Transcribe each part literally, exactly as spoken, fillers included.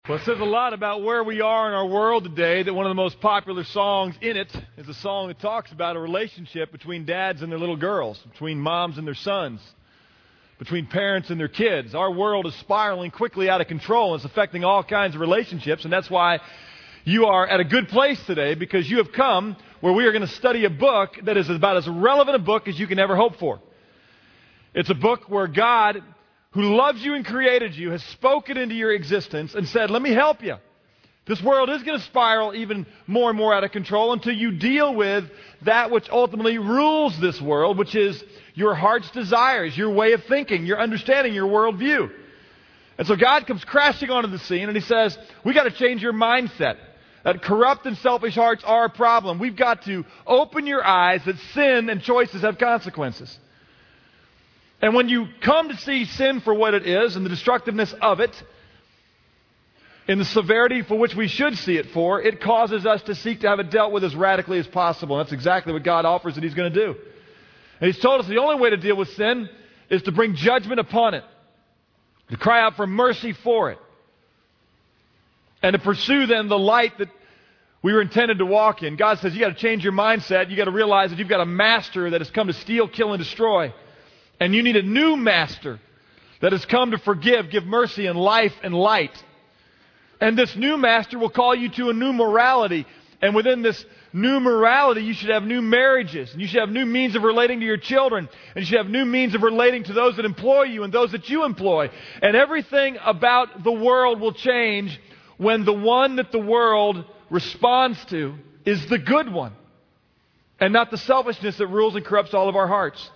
Well, it says a lot about where we are in our world today that one of the most popular songs in it is a song that talks about a relationship between dads and their little girls, between moms and their sons, between parents and their kids. Our world is spiraling quickly out of control. It's affecting all kinds of relationships, and that's why you are at a good place today, because you have come where we are going to study a book that is about as relevant a book as you can ever hope for. It's a book where God, who loves you and created you, has spoken into your existence and said, let me help you. This world is going to spiral even more and more out of control until you deal with that which ultimately rules this world, which is your heart's desires, your way of thinking, your understanding, your worldview. And so God comes crashing onto the scene and He says, we got to change your mindset. That corrupt and selfish hearts are a problem. We've got to open your eyes that sin and choices have consequences. And when you come to see sin for what it is and the destructiveness of it, in the severity for which we should see it for, it causes us to seek to have it dealt with as radically as possible. And that's exactly what God offers that He's going to do. And He's told us the only way to deal with sin is to bring judgment upon it, to cry out for mercy for it, and to pursue then the light that we were intended to walk in. God says you got to change your mindset. You got to realize that you've got a master that has come to steal, kill, and destroy. And you need a new master that has come to forgive, give mercy and life and light. And this new master will call you to a new morality. And within this new morality, you should have new marriages. And you should have new means of relating to your children. And you should have new means of relating to those that employ you and those that you employ. And everything about the world will change when the one that the world responds to is the good one, and not the selfishness that rules and corrupts all of our hearts.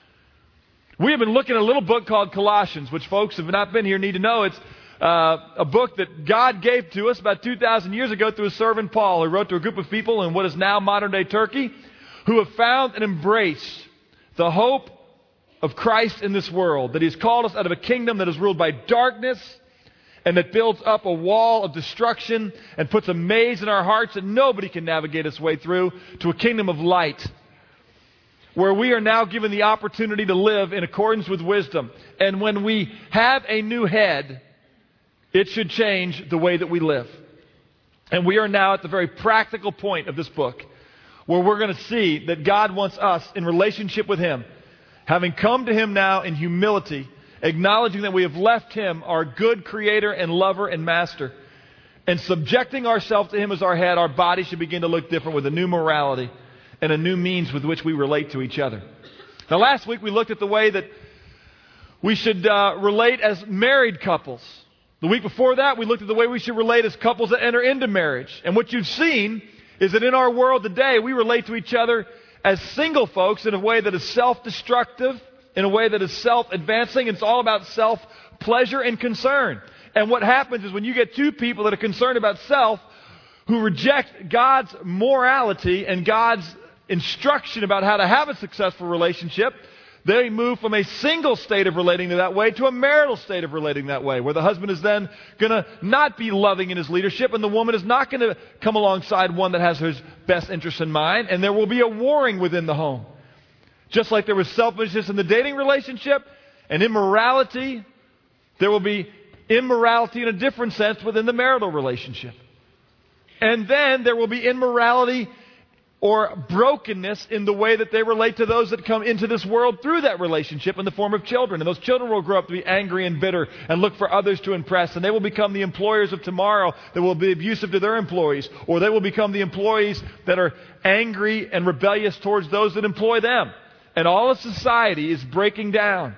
We have been looking at a little book called Colossians, which folks who have not been here need to know. It's uh, a book that God gave to us about two thousand years ago through His servant Paul, who wrote to a group of people in what is now modern-day Turkey, who have found and embraced the hope of Christ in this world, that He has called us out of a kingdom that is ruled by darkness and that builds up a wall of destruction and puts a maze in our hearts that nobody can navigate its way through, to a kingdom of light, where we are now given the opportunity to live in accordance with wisdom. And when we have a new head, it should change the way that we live. And we are now at the very practical point of this book, where we're going to see that God wants us in relationship with Him, having come to Him now in humility, acknowledging that we have left Him, our good Creator and lover and master, and subjecting ourselves to Him as our head. Our body should begin to look different with a new morality and a new means with which we relate to each other. Now, last week we looked at the way that we should uh, relate as married couples. The week before that we looked at the way we should relate as couples that enter into marriage. And what you've seen is that in our world today we relate to each other as single folks in a way that is self-destructive, in a way that is self-advancing. It's all about self-pleasure and concern. And what happens is when you get two people that are concerned about self, who reject God's morality and God's instruction about how to have a successful relationship, they move from a single state of relating to that way to a marital state of relating that way, where the husband is then going to not be loving in his leadership, and the woman is not going to come alongside one that has his best interest in mind, and there will be a warring within the home. Just like there was selfishness in the dating relationship and immorality, there will be immorality in a different sense within the marital relationship. And then there will be immorality or brokenness in the way that they relate to those that come into this world through that relationship in the form of children. And those children will grow up to be angry and bitter and look for others to impress. And they will become the employers of tomorrow that will be abusive to their employees. Or they will become the employees that are angry and rebellious towards those that employ them. And all of society is breaking down.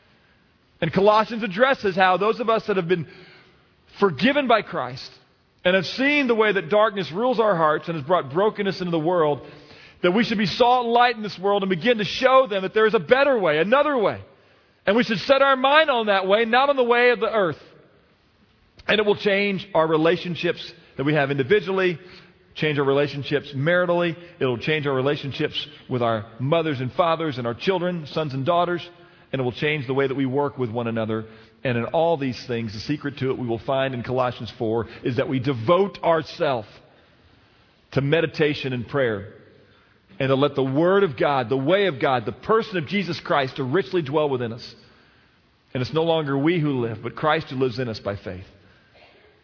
And Colossians addresses how those of us that have been forgiven by Christ and have seen the way that darkness rules our hearts and has brought brokenness into the world, that we should be salt and light in this world and begin to show them that there is a better way, another way. And we should set our mind on that way, not on the way of the earth. And it will change our relationships that we have individually, change our relationships maritally. It will change our relationships with our mothers and fathers and our children, sons and daughters. And it will change the way that we work with one another. And in all these things, the secret to it we will find in Colossians four is that we devote ourselves to meditation and prayer. And to let the Word of God, the way of God, the person of Jesus Christ to richly dwell within us. And it's no longer we who live, but Christ who lives in us by faith.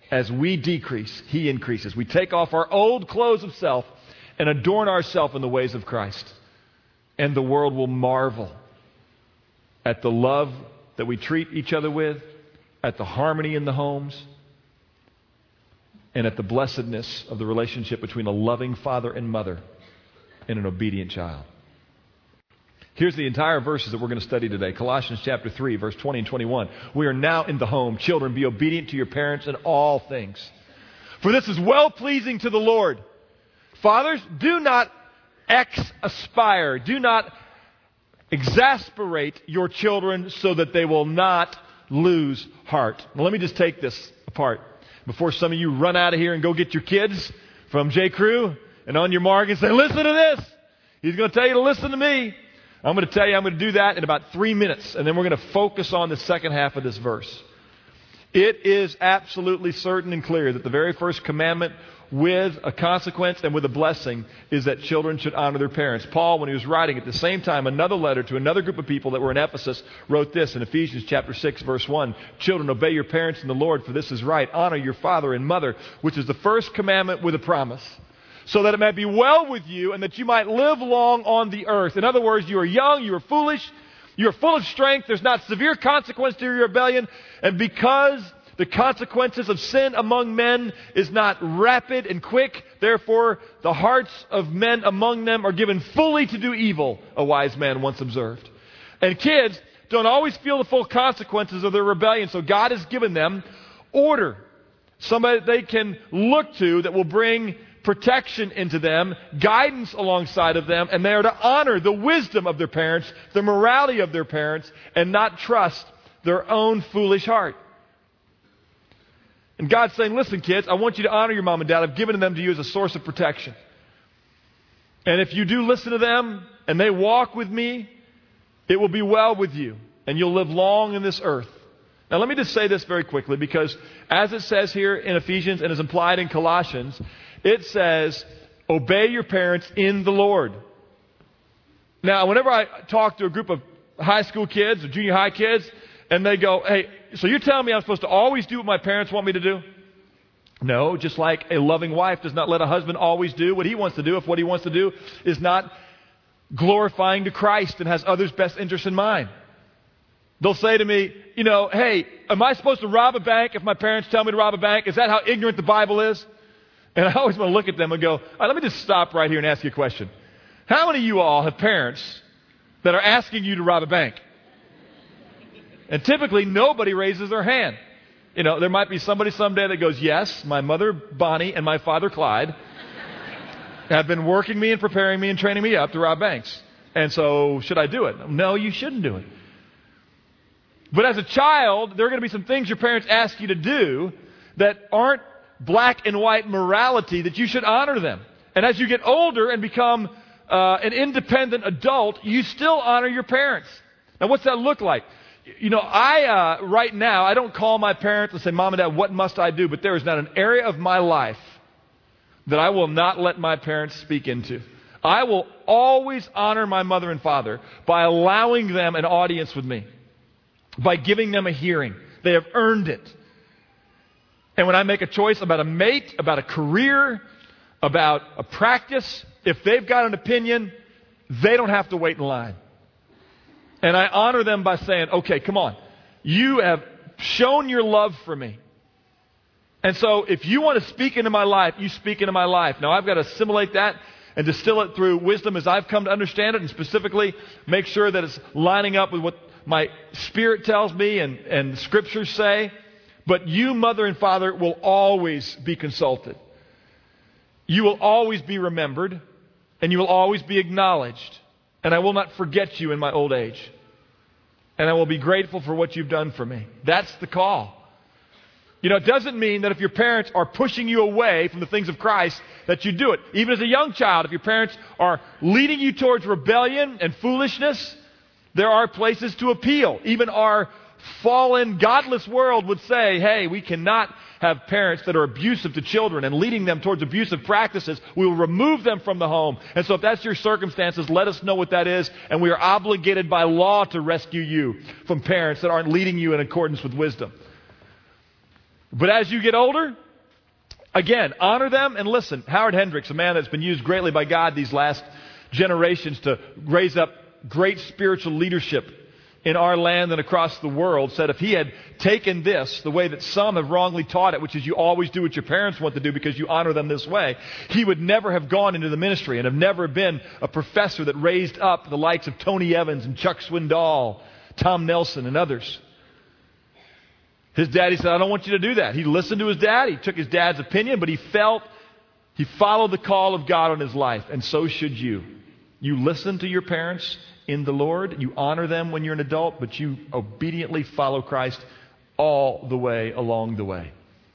as we decrease, He increases. We take off our old clothes of self and adorn ourselves in the ways of Christ. And the world will marvel at the love that we treat each other with, at the harmony in the homes, and at the blessedness of the relationship between a loving father and mother and an obedient child. Here's the entire verses that we're going to study today. Colossians chapter three, verse twenty and twenty-one. We are now in the home. Children, be obedient to your parents in all things, for this is well-pleasing to the Lord. Fathers, do not ex-aspire. Do not exasperate your children so that they will not lose heart. Now, let me just take this apart before some of you run out of here and go get your kids from J. Crew and on your mark and say, listen to this. He's going to tell you to listen to me. I'm going to tell you I'm going to do that in about three minutes, and then we're going to focus on the second half of this verse. It is absolutely certain and clear that the very first commandment with a consequence and with a blessing is that children should honor their parents. Paul, when he was writing at the same time another letter to another group of people that were in Ephesus, wrote this in Ephesians chapter six, verse one. Children, obey your parents in the Lord, for this is right. Honor your father and mother, which is the first commandment with a promise, so that it may be well with you and that you might live long on the earth. In other words, you are young, you are foolish, you are full of strength, there's not severe consequence to your rebellion, and because the consequences of sin among men is not rapid and quick, therefore the hearts of men among them are given fully to do evil, a wise man once observed. And kids don't always feel the full consequences of their rebellion, so God has given them order, somebody that they can look to that will bring protection into them, guidance alongside of them, and they are to honor the wisdom of their parents, the morality of their parents, and not trust their own foolish heart. And God's saying, listen, kids, I want you to honor your mom and dad. I've given them to you as a source of protection. And if you do listen to them and they walk with me, it will be well with you and you'll live long in this earth. Now, let me just say this very quickly, because as it says here in Ephesians and is implied in Colossians, it says, obey your parents in the Lord. Now, whenever I talk to a group of high school kids or junior high kids, and they go, hey, so you're telling me I'm supposed to always do what my parents want me to do? No, just like a loving wife does not let a husband always do what he wants to do if what he wants to do is not glorifying to Christ and has others' best interests in mind. They'll say to me, you know, hey, am I supposed to rob a bank if my parents tell me to rob a bank? Is that how ignorant the Bible is? And I always want to look at them and go, all right, let me just stop right here and ask you a question. How many of you all have parents that are asking you to rob a bank? And typically, nobody raises their hand. You know, there might be somebody someday that goes, yes, my mother, Bonnie, and my father, Clyde, have been working me and preparing me and training me up to rob banks. And so, should I do it? No, you shouldn't do it. But as a child, there are going to be some things your parents ask you to do that aren't black and white morality that you should honor them. And as you get older and become uh, an independent adult, you still honor your parents. Now, what's that look like? You know, I, uh, right now, I don't call my parents and say, Mom and Dad, what must I do? But there is not an area of my life that I will not let my parents speak into. I will always honor my mother and father by allowing them an audience with me, by giving them a hearing. They have earned it. And when I make a choice about a mate, about a career, about a practice, if they've got an opinion, they don't have to wait in line. And I honor them by saying, okay, come on. You have shown your love for me. And so if you want to speak into my life, you speak into my life. Now, I've got to assimilate that and distill it through wisdom as I've come to understand it, and specifically make sure that it's lining up with what my spirit tells me and, and the scriptures say. But you, mother and father, will always be consulted. You will always be remembered, and you will always be acknowledged. And I will not forget you in my old age. And I will be grateful for what you've done for me. That's the call. You know, it doesn't mean that if your parents are pushing you away from the things of Christ, that you do it. Even as a young child, if your parents are leading you towards rebellion and foolishness, there are places to appeal. Even our fallen, godless world would say, hey, we cannot have parents that are abusive to children and leading them towards abusive practices. We will remove them from the home. And so if that's your circumstances, let us know what that is. And we are obligated by law to rescue you from parents that aren't leading you in accordance with wisdom. But as you get older, Again, honor them and listen. Howard Hendricks, a man that's been used greatly by God these last generations to raise up great spiritual leadership in our land and across the world, said if he had taken this the way that some have wrongly taught it, which is you always do what your parents want to do because you honor them this way, he would never have gone into the ministry and have never been a professor that raised up the likes of Tony Evans and Chuck Swindoll, Tom Nelson, and others. His daddy said, I don't want you to do that. He listened to his dad. He took his dad's opinion, but he felt, he followed the call of God on his life, and so should you. You listen to your parents in the Lord. You honor them when you're an adult, but you obediently follow Christ all the way along the way.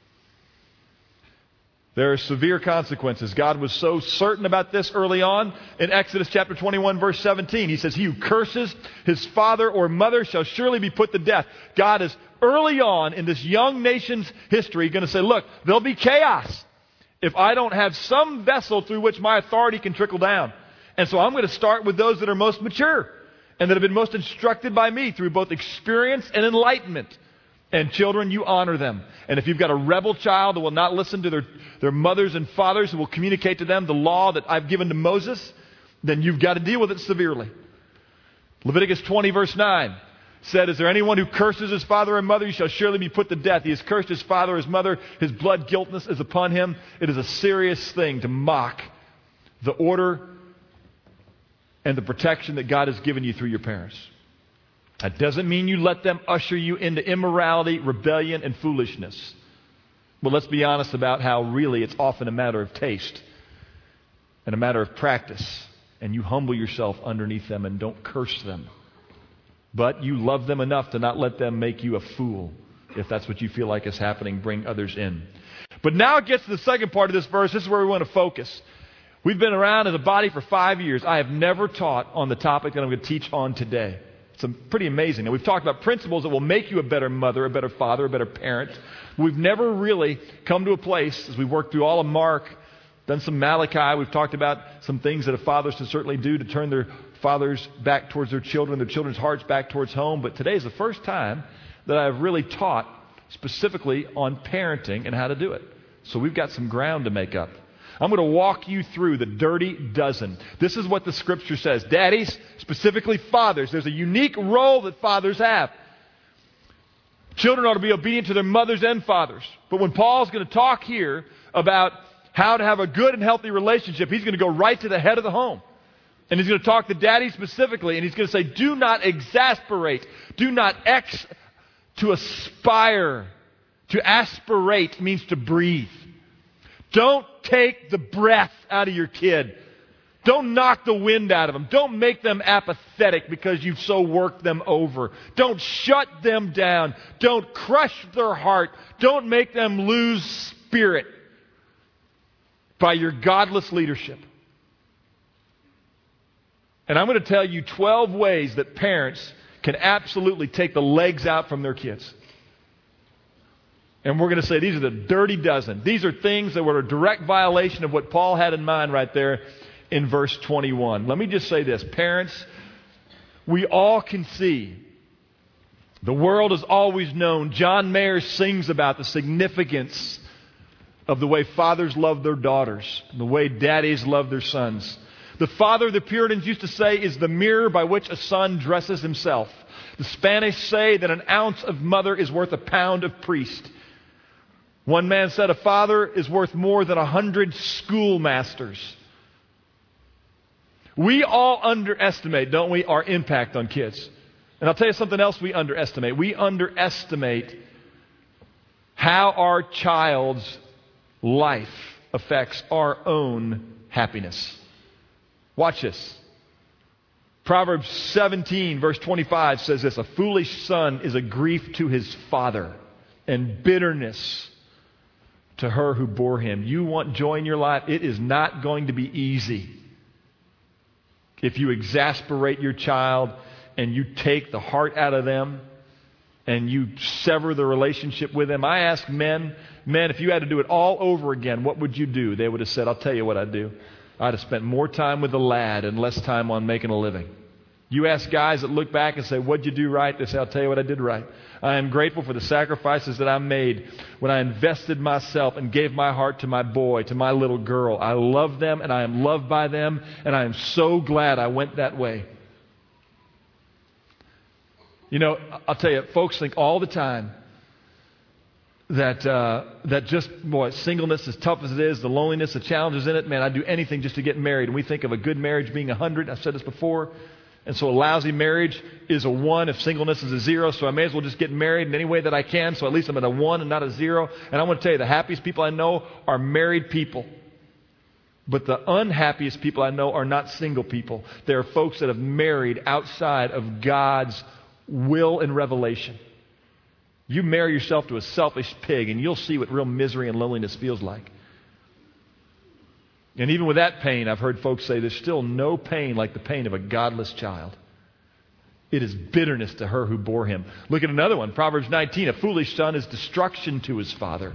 There are severe consequences. God was so certain about this early on. In Exodus chapter twenty-one, verse seventeen, he says, he who curses his father or mother shall surely be put to death. God is early on in this young nation's history going to say, look, there'll be chaos if I don't have some vessel through which my authority can trickle down. And so I'm going to start with those that are most mature and that have been most instructed by me through both experience and enlightenment. And children, you honor them. And if you've got a rebel child that will not listen to their, their mothers and fathers who will communicate to them the law that I've given to Moses, then you've got to deal with it severely. Leviticus twenty verse nine said, is there anyone who curses his father or mother? He shall surely be put to death. He has cursed his father or his mother. His blood guiltness is upon him. It is a serious thing to mock the order and the protection that God has given you through your parents. That doesn't mean you let them usher you into immorality, rebellion, and foolishness. But let's be honest about how really it's often a matter of taste and a matter of practice. And you humble yourself underneath them and don't curse them. But you love them enough to not let them make you a fool. If that's what you feel like is happening, bring others in. But now it gets to the second part of this verse. This is where we want to focus. We've been around as a body for five years. I have never taught on the topic that I'm going to teach on today. It's pretty amazing. Now, we've talked about principles that will make you a better mother, a better father, a better parent. We've never really come to a place, as we've worked through all of Mark, done some Malachi, we've talked about some things that a father should certainly do to turn their fathers back towards their children, their children's hearts back towards home. But today is the first time that I've really taught specifically on parenting and how to do it. So we've got some ground to make up. I'm going to walk you through the dirty dozen. This is what the Scripture says. Daddies, specifically fathers, there's a unique role that fathers have. Children ought to be obedient to their mothers and fathers. But when Paul's going to talk here about how to have a good and healthy relationship, he's going to go right to the head of the home. And he's going to talk to daddy specifically, and he's going to say, do not exasperate. Do not ex, to aspire. To aspirate means to breathe. Don't take the breath out of your kid. Don't knock the wind out of them. Don't make them apathetic because you've so worked them over. Don't shut them down. Don't crush their heart. Don't make them lose spirit by your godless leadership. And I'm going to tell you twelve ways that parents can absolutely take the legs out from their kids. And we're going to say these are the dirty dozen. These are things that were a direct violation of what Paul had in mind right there in verse twenty-one. Let me just say this. Parents, we all can see, the world has always known, John Mayer sings about the significance of the way fathers love their daughters, the way daddies love their sons. The father, the Puritans used to say, is the mirror by which a son dresses himself. The Spanish say that an ounce of mother is worth a pound of priest. One man said a father is worth more than a hundred schoolmasters. We all underestimate, don't we, our impact on kids. And I'll tell you something else we underestimate. We underestimate how our child's life affects our own happiness. Watch this. Proverbs seventeen, verse twenty-five says this, a foolish son is a grief to his father and bitterness to her who bore him. You want joy in your life? It is not going to be easy. If you exasperate your child and you take the heart out of them and you sever the relationship with them. I ask men, men, if you had to do it all over again, what would you do? They would have said, I'll tell you what I'd do. I'd have spent more time with the lad and less time on making a living. You ask guys that look back and say, what'd you do right? They say, I'll tell you what I did right. I am grateful for the sacrifices that I made when I invested myself and gave my heart to my boy, to my little girl. I love them and I am loved by them, and I am so glad I went that way. You know, I'll tell you, folks think all the time that uh, that just, boy, singleness, as tough as it is, the loneliness, the challenges in it, man, I'd do anything just to get married. And we think of a good marriage being a hundred. I've said this before. And so a lousy marriage is a one if singleness is a zero. So I may as well just get married in any way that I can. So at least I'm at a one and not a zero. And I want to tell you, the happiest people I know are married people. But the unhappiest people I know are not single people. They are folks that have married outside of God's will and revelation. You marry yourself to a selfish pig and you'll see what real misery and loneliness feels like. And even with that pain, I've heard folks say there's still no pain like the pain of a godless child. It is bitterness to her who bore him. Look at another one, Proverbs nineteen. A foolish son is destruction to his father,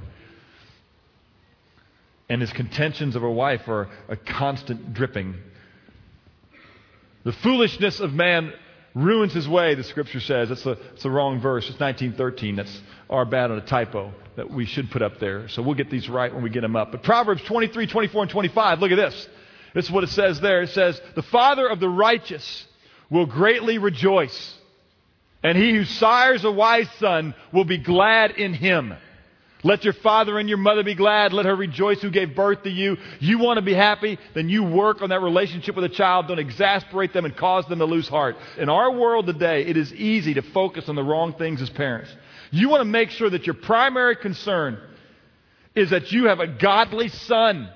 and his contentions of a wife are a constant dripping. The foolishness of man ruins his way, the Scripture says. That's the, that's the wrong verse. It's nineteen thirteen. That's our bad on a typo that we should put up there. So we'll get these right when we get them up. But Proverbs twenty-three, twenty-four, and twenty-five, look at this. This is what it says there. It says, the father of the righteous will greatly rejoice, and he who sires a wise son will be glad in him. Let your father and your mother be glad. Let her rejoice who gave birth to you. You want to be happy? Then you work on that relationship with a child. Don't exasperate them and cause them to lose heart. In our world today, it is easy to focus on the wrong things as parents. You want to make sure that your primary concern is that you have a godly son,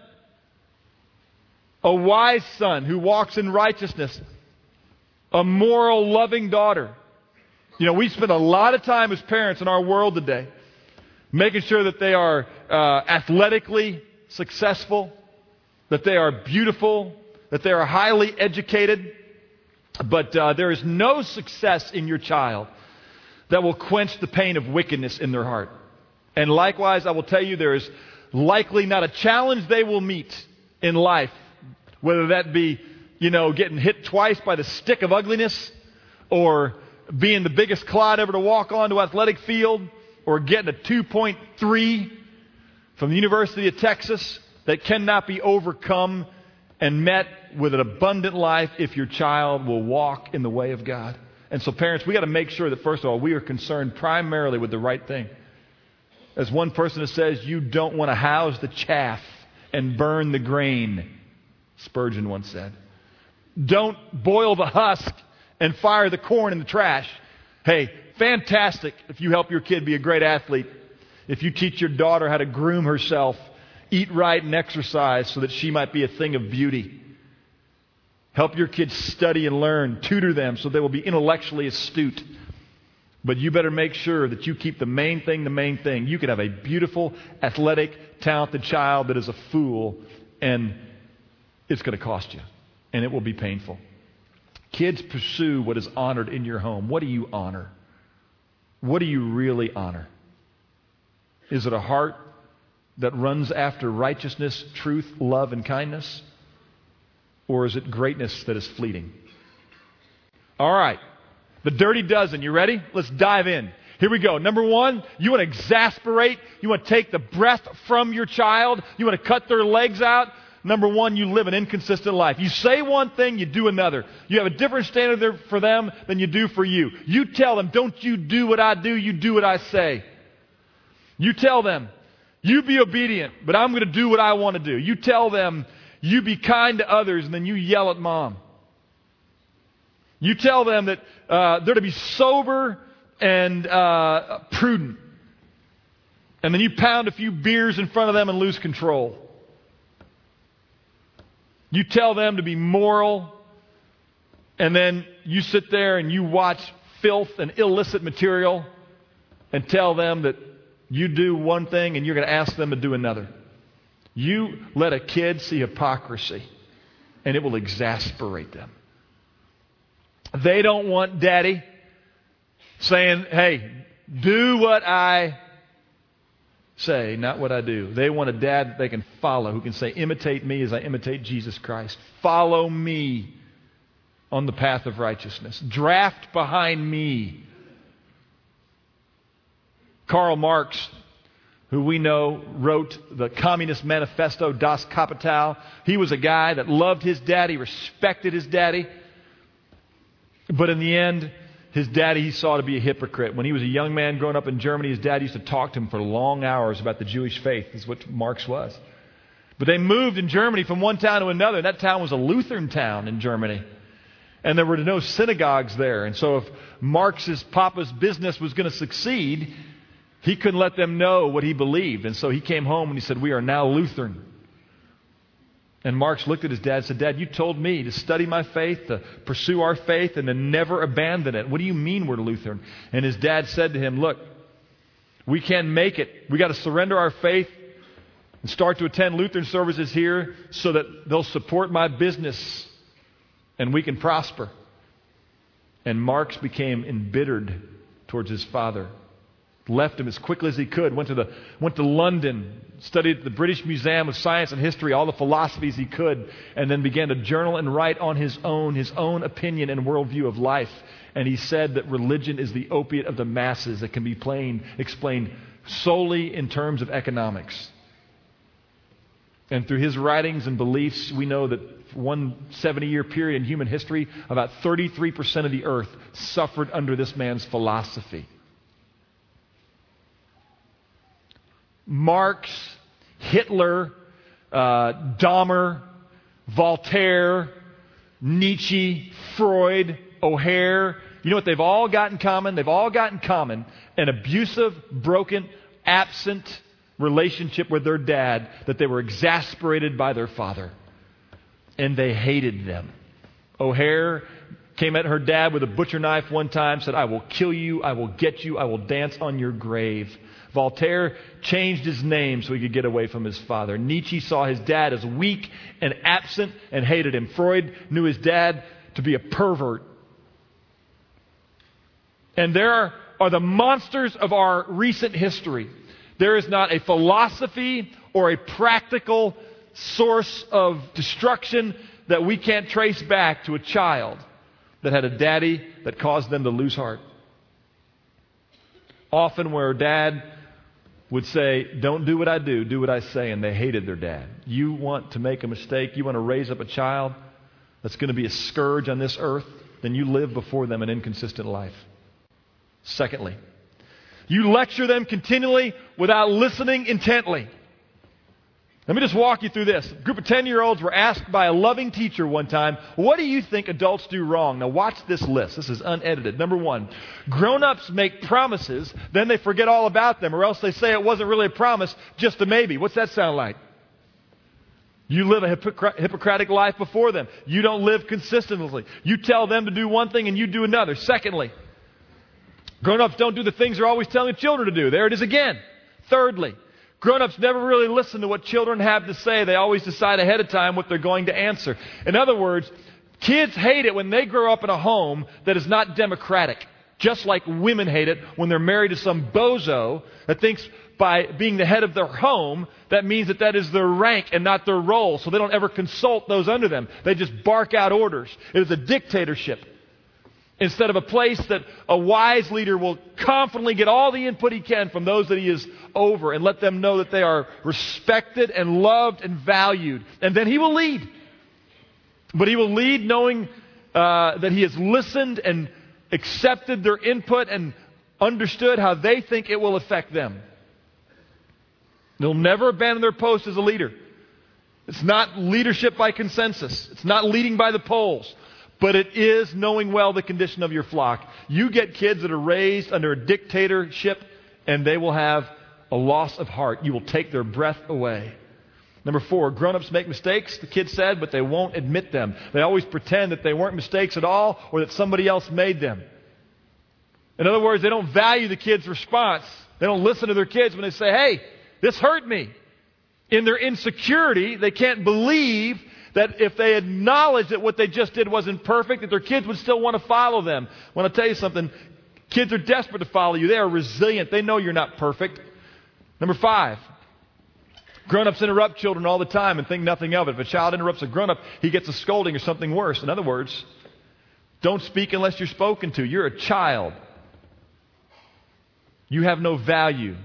a wise son who walks in righteousness, a moral, loving daughter. You know, we spend a lot of time as parents in our world today making sure that they are uh, athletically successful, that they are beautiful, that they are highly educated. But uh, there is no success in your child that will quench the pain of wickedness in their heart. And likewise, I will tell you, there is likely not a challenge they will meet in life, whether that be, you know, getting hit twice by the stick of ugliness, or being the biggest clod ever to walk onto an athletic field, or getting a two point three from the University of Texas, that cannot be overcome and met with an abundant life if your child will walk in the way of God. And so parents, we got to make sure that, first of all, we are concerned primarily with the right thing. As one person says, you don't want to house the chaff and burn the grain, Spurgeon once said. Don't boil the husk and fire the corn in the trash. Hey, fantastic if you help your kid be a great athlete. If you teach your daughter how to groom herself, eat right and exercise so that she might be a thing of beauty. Help your kids study and learn. Tutor them so they will be intellectually astute. But you better make sure that you keep the main thing the main thing. You could have a beautiful, athletic, talented child that is a fool, and it's going to cost you. And it will be painful. Kids, pursue what is honored in your home. What do you honor? What do you really honor? Is it a heart that runs after righteousness, truth, love, and kindness? Or is it greatness that is fleeting? All right. The dirty dozen. You ready? Let's dive in. Here we go. Number one, you want to exasperate. You want to take the breath from your child. You want to cut their legs out. Number one, you live an inconsistent life. You say one thing, you do another. You have a different standard there for them than you do for you. You tell them, don't you do what I do, you do what I say. You tell them, you be obedient, but I'm going to do what I want to do. You tell them, you be kind to others, and then you yell at mom. You tell them that uh, they're to be sober and uh, prudent. And then you pound a few beers in front of them and lose control. You tell them to be moral, and then you sit there and you watch filth and illicit material and tell them that you do one thing and you're going to ask them to do another. You let a kid see hypocrisy, and it will exasperate them. They don't want daddy saying, hey, do what I say, not what I do. They want a dad that they can follow, who can say, imitate me as I imitate Jesus Christ. Follow me on the path of righteousness. Draft behind me. Karl Marx, who we know wrote the Communist Manifesto, Das Kapital. He was a guy that loved his daddy, respected his daddy. But in the end, his daddy he saw to be a hypocrite. When he was a young man growing up in Germany, his dad used to talk to him for long hours about the Jewish faith. This is what Marx was. But they moved in Germany from one town to another. That town was a Lutheran town in Germany. And there were no synagogues there. And so if Marx's papa's business was going to succeed, he couldn't let them know what he believed. And so he came home and he said, "We are now Lutheran." And Marx looked at his dad and said, "Dad, you told me to study my faith, to pursue our faith, and to never abandon it. What do you mean we're Lutheran?" And his dad said to him, "Look, we can't make it. We got to surrender our faith and start to attend Lutheran services here so that they'll support my business and we can prosper." And Marx became embittered towards his father. Left him as quickly as he could, went to the went to London, studied at the British Museum of Science and History, all the philosophies he could, and then began to journal and write on his own, his own opinion and worldview of life. And he said that religion is the opiate of the masses that can be plain, explained solely in terms of economics. And through his writings and beliefs, we know that for one seventy-year period in human history, about thirty-three percent of the earth suffered under this man's philosophy. Marx, Hitler, uh, Dahmer, Voltaire, Nietzsche, Freud, O'Hare. You know what they've all got in common? They've all got in common an abusive, broken, absent relationship with their dad, that they were exasperated by their father. And they hated them. O'Hare came at her dad with a butcher knife one time, said, "I will kill you, I will get you, I will dance on your grave." Voltaire changed his name so he could get away from his father. Nietzsche saw his dad as weak and absent and hated him. Freud knew his dad to be a pervert. And there are, are the monsters of our recent history. There is not a philosophy or a practical source of destruction that we can't trace back to a child that had a daddy that caused them to lose heart. Often where dad would say, "Don't do what I do, do what I say," and they hated their dad. You want to make a mistake, you want to raise up a child that's going to be a scourge on this earth, then you live before them an inconsistent life. Secondly, you lecture them continually without listening intently. Let me just walk you through this. A group of ten-year-olds were asked by a loving teacher one time, "What do you think adults do wrong?" Now watch this list. This is unedited. Number one, grown-ups make promises, then they forget all about them, or else they say it wasn't really a promise, just a maybe. What's that sound like? You live a hypocr- Hippocratic life before them. You don't live consistently. You tell them to do one thing and you do another. Secondly, grown-ups don't do the things they're always telling children to do. There it is again. Thirdly, grown-ups never really listen to what children have to say. They always decide ahead of time what they're going to answer. In other words, kids hate it when they grow up in a home that is not democratic. Just like women hate it when they're married to some bozo that thinks by being the head of their home, that means that that is their rank and not their role. So they don't ever consult those under them. They just bark out orders. It is a dictatorship. Instead of a place that a wise leader will confidently get all the input he can from those that he is over and let them know that they are respected and loved and valued. And then he will lead. But he will lead knowing uh, that he has listened and accepted their input and understood how they think it will affect them. They'll never abandon their post as a leader. It's not leadership by consensus. It's not leading by the polls. But it is knowing well the condition of your flock. You get kids that are raised under a dictatorship and they will have a loss of heart. You will take their breath away. Number four, grown-ups make mistakes, the kid said, but they won't admit them. They always pretend that they weren't mistakes at all or that somebody else made them. In other words, they don't value the kid's response. They don't listen to their kids when they say, "Hey, this hurt me." In their insecurity, they can't believe that if they acknowledged that what they just did wasn't perfect, that their kids would still want to follow them. I want to tell you something. Kids are desperate to follow you. They are resilient. They know you're not perfect. Number five, grown-ups interrupt children all the time and think nothing of it. If a child interrupts a grown-up, he gets a scolding or something worse. In other words, Don't speak unless you're spoken to. You're a child. You have no value.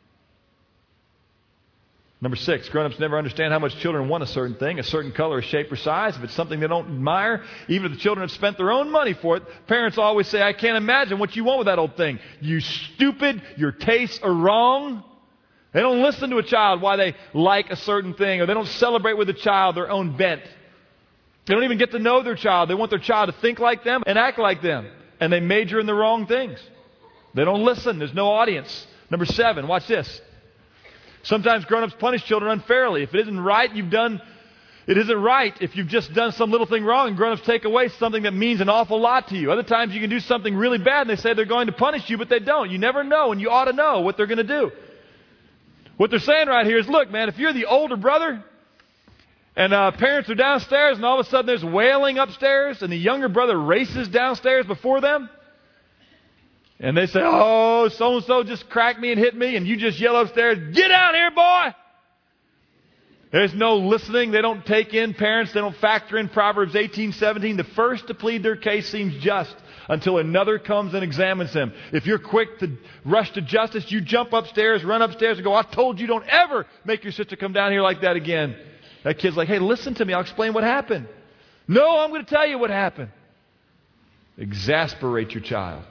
Number six, grown-ups never understand how much children want a certain thing, a certain color, or shape, or size. If it's something they don't admire, even if the children have spent their own money for it, parents always say, I can't imagine what you want with that old thing. You stupid, your tastes are wrong. They don't listen to a child why they like a certain thing, or they don't celebrate with a child their own bent. They don't even get to know their child. They want their child to think like them and act like them. And they major in the wrong things. They don't listen. There's no audience. Number seven, watch this. Sometimes grown-ups punish children unfairly. If it isn't right, you've done, it isn't right if you've just done some little thing wrong, and grown-ups take away something that means an awful lot to you. Other times you can do something really bad and they say they're going to punish you, but they don't. You never know, and you ought to know what they're going to do. What they're saying right here is, look, man, if you're the older brother and uh, parents are downstairs and all of a sudden there's wailing upstairs and the younger brother races downstairs before them, and they say, oh, so-and-so just cracked me and hit me, and you just yell upstairs, get out here, boy! There's no listening. They don't take in parents. They don't factor in Proverbs eighteen seventeen. The first to plead their case seems just until another comes and examines them. If you're quick to rush to justice, you jump upstairs, run upstairs, and go, I told you don't ever make your sister come down here like that again. That kid's like, hey, listen to me. I'll explain what happened. No, I'm going to tell you what happened. Exasperate your child.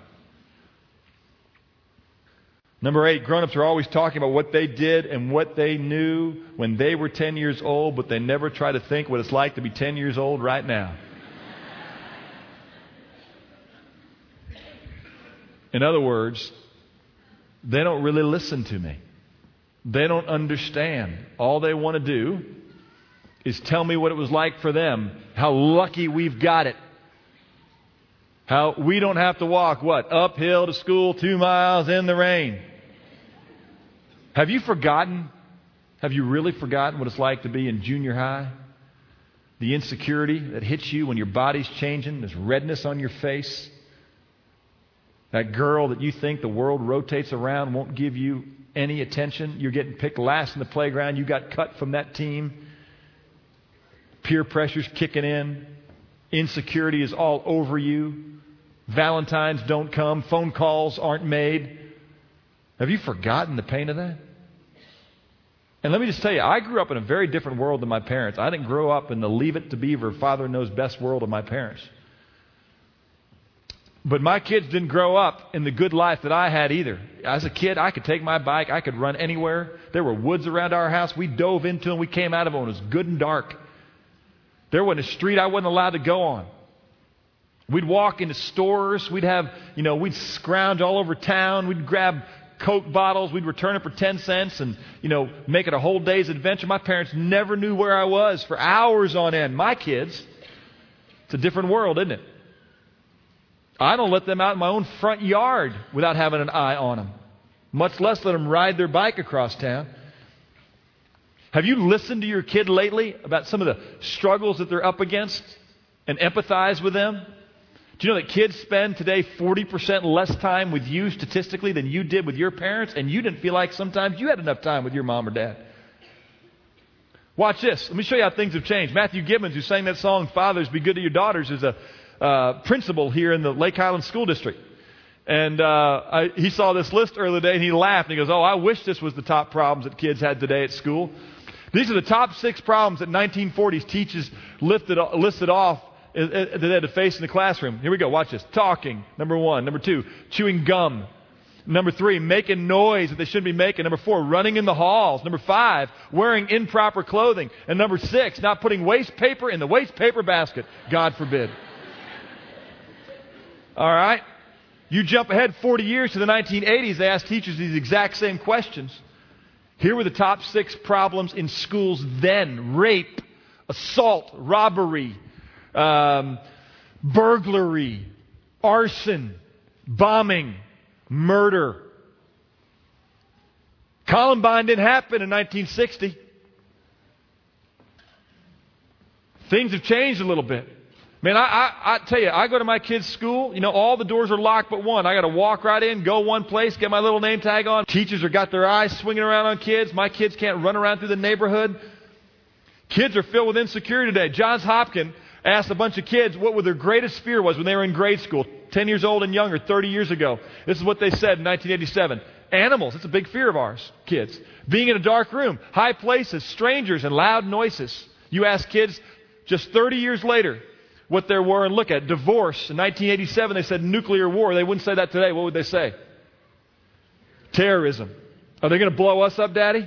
Number eight, grown-ups are always talking about what they did and what they knew when they were ten years old, but they never try to think what it's like to be ten years old right now. In other words, they don't really listen to me. They don't understand. All they want to do is tell me what it was like for them, how lucky we've got it. How we don't have to walk, what, uphill to school two miles in the rain. Have you forgotten, have you really forgotten what it's like to be in junior high? The insecurity that hits you when your body's changing, there's redness on your face. That girl that you think the world rotates around won't give you any attention. You're getting picked last in the playground. You got cut from that team. Peer pressure's kicking in. Insecurity is all over you. Valentines don't come. Phone calls aren't made. Have you forgotten the pain of that? And let me just tell you, I grew up in a very different world than my parents. I didn't grow up in the leave it to beaver, father knows best world of my parents. But my kids didn't grow up in the good life that I had either. As a kid, I could take my bike. I could run anywhere. There were woods around our house. We dove into them. We came out of them. It was good and dark. There wasn't a street I wasn't allowed to go on. We'd walk into stores. We'd have, you know, we'd scrounge all over town. We'd grab Coke bottles. We'd return it for ten cents and, you know, make it a whole day's adventure. My parents never knew where I was for hours on end. My kids, it's a different world, isn't it? I don't let them out in my own front yard without having an eye on them, much less let them ride their bike across town. Have you listened to your kid lately about some of the struggles that they're up against and empathize with them? Do you know that kids spend today forty percent less time with you statistically than you did with your parents, and you didn't feel like sometimes you had enough time with your mom or dad? Watch this. Let me show you how things have changed. Matthew Gibbons, who sang that song, Fathers, Be Good to Your Daughters, is a uh, principal here in the Lake Highlands School District. And uh, I, he saw this list earlier today, and he laughed. And he goes, oh, I wish this was the top problems that kids had today at school. These are the top six problems that nineteen forties teachers lifted, listed off that they had to face in the classroom. Here we go. Watch this. Talking, number one. Number two, chewing gum. Number three, making noise that they shouldn't be making. Number four, running in the halls. Number five, wearing improper clothing. And number six, not putting waste paper in the waste paper basket. God forbid. All right. You jump ahead forty years to the nineteen eighties. They asked teachers these exact same questions. Here were the top six problems in schools then. Rape, assault, robbery, um, burglary, arson, bombing, murder. Columbine didn't happen in nineteen sixty. Things have changed a little bit. Man, I, I, I tell you, I go to my kids' school, you know, all the doors are locked but one. I got to walk right in, go one place, get my little name tag on. Teachers have got their eyes swinging around on kids. My kids can't run around through the neighborhood. Kids are filled with insecurity today. Johns Hopkins Asked a bunch of kids what their greatest fear was when they were in grade school, ten years old and younger, thirty years ago. This is what they said in nineteen eighty-seven. Animals, it's a big fear of ours, kids. Being in a dark room, high places, strangers, and loud noises. You ask kids just thirty years later what there were, and look at divorce. In nineteen eighty-seven, they said nuclear war. They wouldn't say that today. What would they say? Terrorism. Are they going to blow us up, Daddy?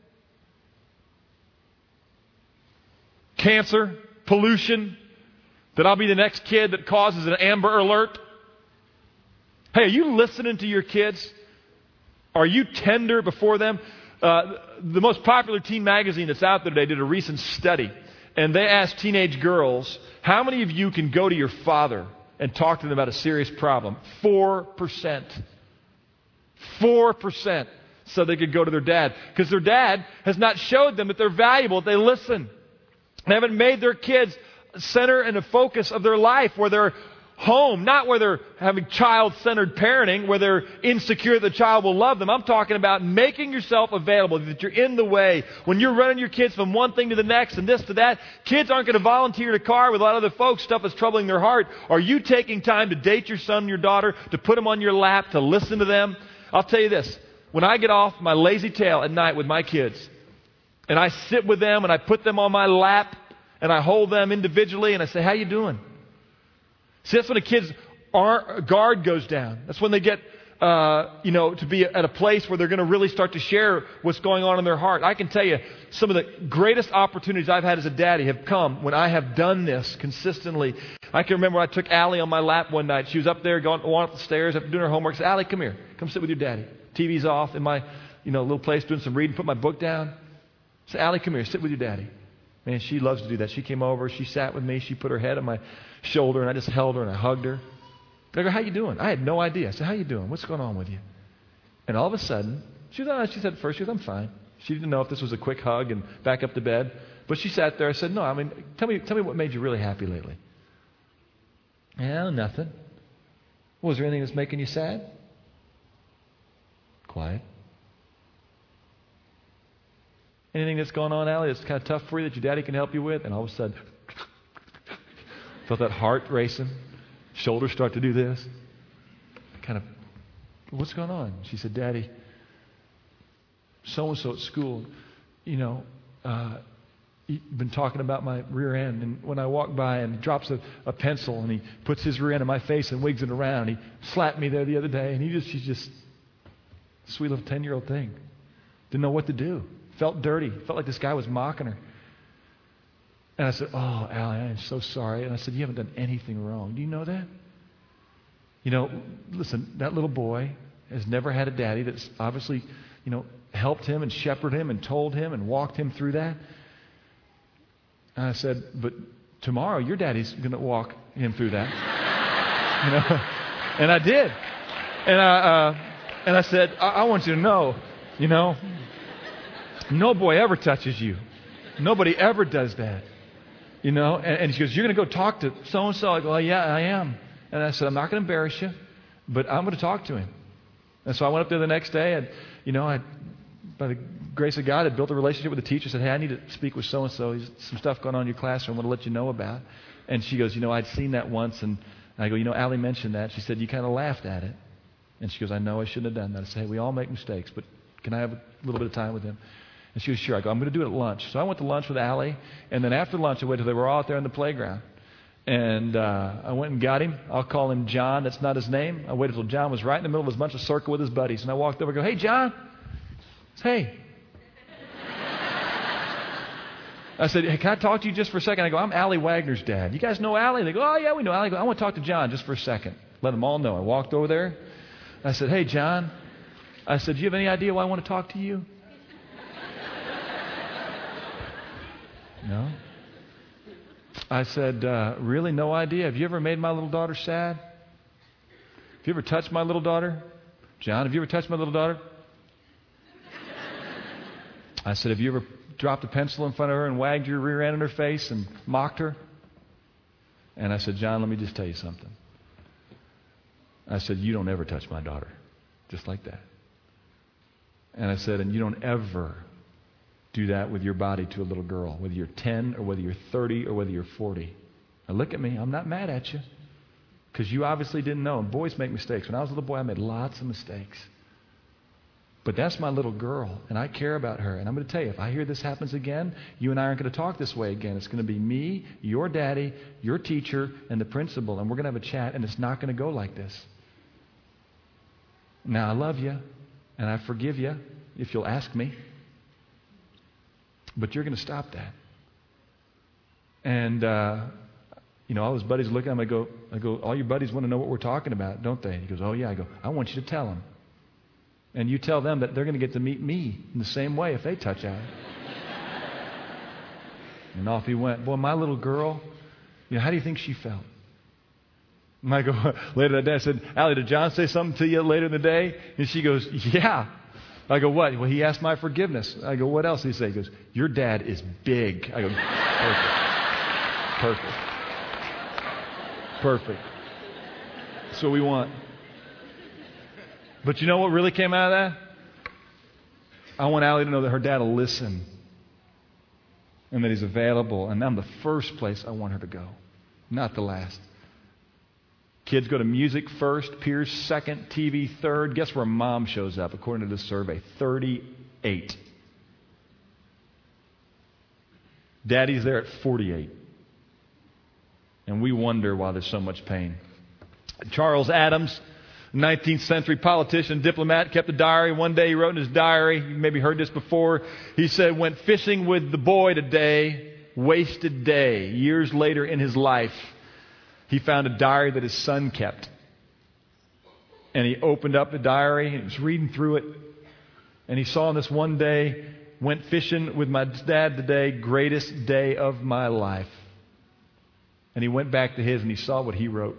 Cancer, pollution, that I'll be the next kid that causes an Amber Alert. Hey, are you listening to your kids? Are you tender before them? Uh, the most popular teen magazine that's out there today did a recent study, and they asked teenage girls, how many of you can go to your father and talk to them about a serious problem? Four percent. Four percent said they could go to their dad, because their dad has not showed them that they're valuable, that they listen. They haven't made their kids center and a focus of their life, where they're home, not where they're having child-centered parenting, where they're insecure that the child will love them. I'm talking about making yourself available, that you're in the way. When you're running your kids from one thing to the next and this to that, kids aren't going to volunteer to car with a lot of other folks, stuff that's troubling their heart. Are you taking time to date your son and your daughter, to put them on your lap, to listen to them? I'll tell you this. When I get off my lazy tail at night with my kids, and I sit with them and I put them on my lap, and I hold them individually and I say, how you doing? See, that's when a kid's guard goes down. That's when they get, uh, you know, to be at a place where they're going to really start to share what's going on in their heart. I can tell you, some of the greatest opportunities I've had as a daddy have come when I have done this consistently. I can remember when I took Allie on my lap one night. She was up there going, going up the stairs after doing her homework. I said, Allie, come here. Come sit with your daddy. T V's off in my, you know, little place doing some reading. Put my book down. I said, Allie, come here. Sit with your daddy. Man, she loves to do that. She came over, she sat with me, she put her head on my shoulder, and I just held her and I hugged her. I go, how you doing? I had no idea. I said, how you doing? What's going on with you? And all of a sudden, she was honest. She said at first, she goes, I'm fine. She didn't know if this was a quick hug and back up to bed. But she sat there. I said, no, I mean, tell me, tell me what made you really happy lately. Yeah, nothing. Was there anything that's making you sad? Quiet. Anything that's going on, Allie, that's kind of tough for you that your daddy can help you with? And all of a sudden, felt that heart racing, shoulders start to do this. Kind of, what's going on? She said, Daddy, so-and-so at school, you know, uh, he's been talking about my rear end. And when I walk by and he drops a, a pencil and he puts his rear end in my face and wigs it around, he slapped me there the other day. And he just, she's just a sweet little ten-year-old thing. Didn't know what to do. Felt dirty. Felt like this guy was mocking her. And I said, oh, Allie, I am so sorry. And I said, you haven't done anything wrong. Do you know that? You know, listen, that little boy has never had a daddy that's obviously, you know, helped him and shepherded him and told him and walked him through that. And I said, but tomorrow your daddy's going to walk him through that. You know? And I did. And I, uh, and I said, I-, I want you to know, you know, no boy ever touches you. Nobody ever does that. You know, and, and she goes, you're going to go talk to so-and-so. I go, oh, yeah, I am. And I said, I'm not going to embarrass you, but I'm going to talk to him. And so I went up there the next day, and, you know, I, by the grace of God, had built a relationship with the teacher. Said, hey, I need to speak with so-and-so. There's some stuff going on in your classroom I want to let you know about. And she goes, you know, I'd seen that once. And I go, you know, Allie mentioned that. She said, you kind of laughed at it. And she goes, I know I shouldn't have done that. I said, hey, we all make mistakes, but can I have a little bit of time with him? And she was sure. I go, I'm going to do it at lunch. So I went to lunch with Allie, and then after lunch, I waited till they were all out there in the playground. And uh, I went and got him. I'll call him John. That's not his name. I waited till John was right in the middle of his bunch of circle with his buddies. And I walked over and go, hey, John. I said, hey. I said, hey, can I talk to you just for a second? I go, I'm Allie Wagner's dad. You guys know Allie? They go, oh, yeah, we know Allie. I go, I want to talk to John just for a second. Let them all know. I walked over there. I said, hey, John. I said, do you have any idea why I want to talk to you? No. I said, uh, really, no idea. Have you ever made my little daughter sad? Have you ever touched my little daughter? John, have you ever touched my little daughter? I said, have you ever dropped a pencil in front of her and wagged your rear end in her face and mocked her? And I said, John, let me just tell you something. I said, you don't ever touch my daughter. Just like that. And I said, and you don't ever do that with your body to a little girl, whether you're ten or whether you're thirty or whether you're forty. Now look at me. I'm not mad at you because you obviously didn't know. And boys make mistakes. When I was a little boy, I made lots of mistakes. But that's my little girl, and I care about her. And I'm going to tell you, if I hear this happens again, you and I aren't going to talk this way again. It's going to be me, your daddy, your teacher, and the principal, and we're going to have a chat, and it's not going to go like this. Now, I love you, and I forgive you if you'll ask me. But you're going to stop that. And, uh, you know, all his buddies look at him. I go, I go, all your buddies want to know what we're talking about, don't they? He goes, oh, yeah. I go, I want you to tell them. And you tell them that they're going to get to meet me in the same way if they touch out. And off he went. Boy, my little girl, you know, how do you think she felt? And I go, later that day, I said, Allie, did John say something to you later in the day? And she goes, yeah. I go, what? Well, he asked my forgiveness. I go, what else did he say? He goes, your dad is big. I go, perfect. Perfect. Perfect. That's what we want. But you know what really came out of that? I want Allie to know that her dad will listen and that he's available. And I'm the first place I want her to go, not the last. Kids go to music first, peers second, T V third. Guess where mom shows up according to this survey? thirty-eight. Daddy's there at forty-eight. And we wonder why there's so much pain. Charles Adams, nineteenth century politician, diplomat, kept a diary. One day he wrote in his diary, you maybe heard this before, he said, went fishing with the boy today, wasted day. Years later in his life, he found a diary that his son kept. And he opened up the diary and he was reading through it. And he saw on this one day, went fishing with my dad today, greatest day of my life. And he went back to his and he saw what he wrote.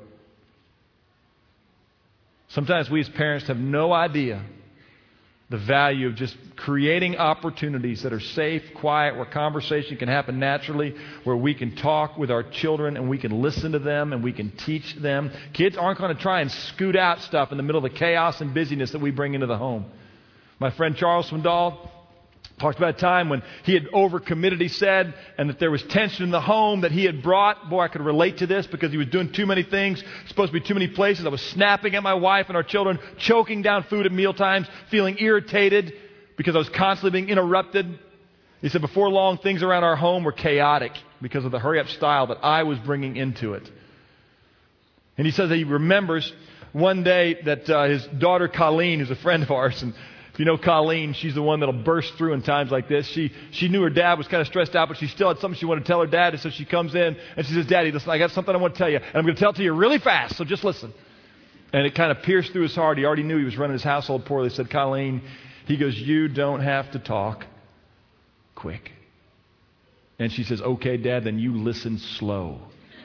Sometimes we as parents have no idea the value of just creating opportunities that are safe, quiet, where conversation can happen naturally, where we can talk with our children and we can listen to them and we can teach them. Kids aren't going to try and scoot out stuff in the middle of the chaos and busyness that we bring into the home. My friend Charles Swindoll talked about a time when he had overcommitted, he said, and that there was tension in the home that he had brought. Boy, I could relate to this because he was doing too many things, supposed to be too many places. I was snapping at my wife and our children, choking down food at mealtimes, feeling irritated because I was constantly being interrupted. He said, before long, things around our home were chaotic because of the hurry-up style that I was bringing into it. And he says that he remembers one day that uh, his daughter Colleen, who's a friend of ours, and if you know Colleen, she's the one that'll burst through in times like this. She she knew her dad was kind of stressed out, but she still had something she wanted to tell her dad. And so she comes in and she says, Daddy, listen, I got something I want to tell you. And I'm going to tell it to you really fast, so just listen. And it kind of pierced through his heart. He already knew he was running his household poorly. He said, Colleen, he goes, you don't have to talk quick. And she says, okay, Dad, then you listen slow.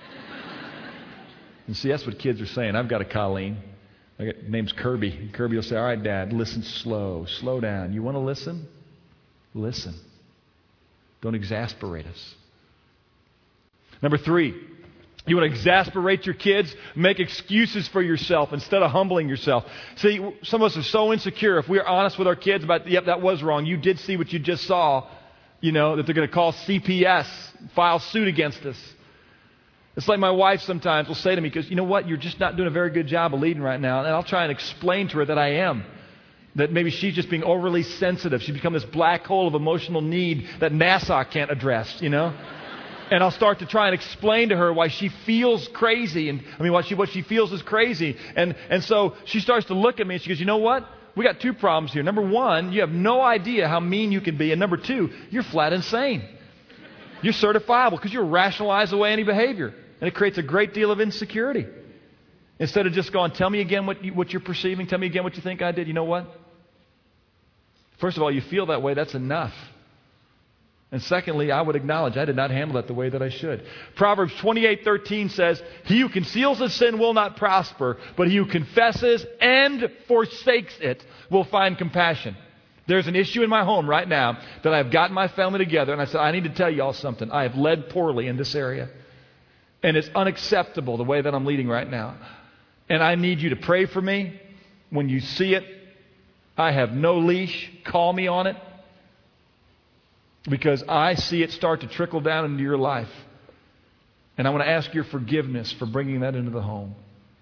And see, that's what kids are saying. I've got a Colleen. My name's Kirby. Kirby will say, all right, Dad, listen slow. Slow down. You want to listen? Listen. Don't exasperate us. Number three, you want to exasperate your kids? Make excuses for yourself instead of humbling yourself. See, some of us are so insecure. If we're honest with our kids about, yep, that was wrong. You did see what you just saw, you know, that they're going to call C P S, file suit against us. It's like my wife sometimes will say to me, because you know what, you're just not doing a very good job of leading right now. And I'll try and explain to her that I am. That maybe she's just being overly sensitive. She's become this black hole of emotional need that NASA can't address, you know. And I'll start to try and explain to her why she feels crazy. And I mean, what she, what she feels is crazy. And, and so she starts to look at me and she goes, you know what? We got two problems here. Number one, you have no idea how mean you can be. And number two, you're flat insane. You're certifiable because you rationalize away any behavior. And it creates a great deal of insecurity. Instead of just going, tell me again what, you, what you're perceiving. Tell me again what you think I did. You know what? First of all, you feel that way. That's enough. And secondly, I would acknowledge I did not handle that the way that I should. Proverbs twenty-eight thirteen says, he who conceals his sin will not prosper, but he who confesses and forsakes it will find compassion. There's an issue in my home right now that I've gotten my family together and I said, I need to tell you all something. I have led poorly in this area. And it's unacceptable the way that I'm leading right now. And I need you to pray for me. When you see it, I have no leash. Call me on it. Because I see it start to trickle down into your life. And I want to ask your forgiveness for bringing that into the home.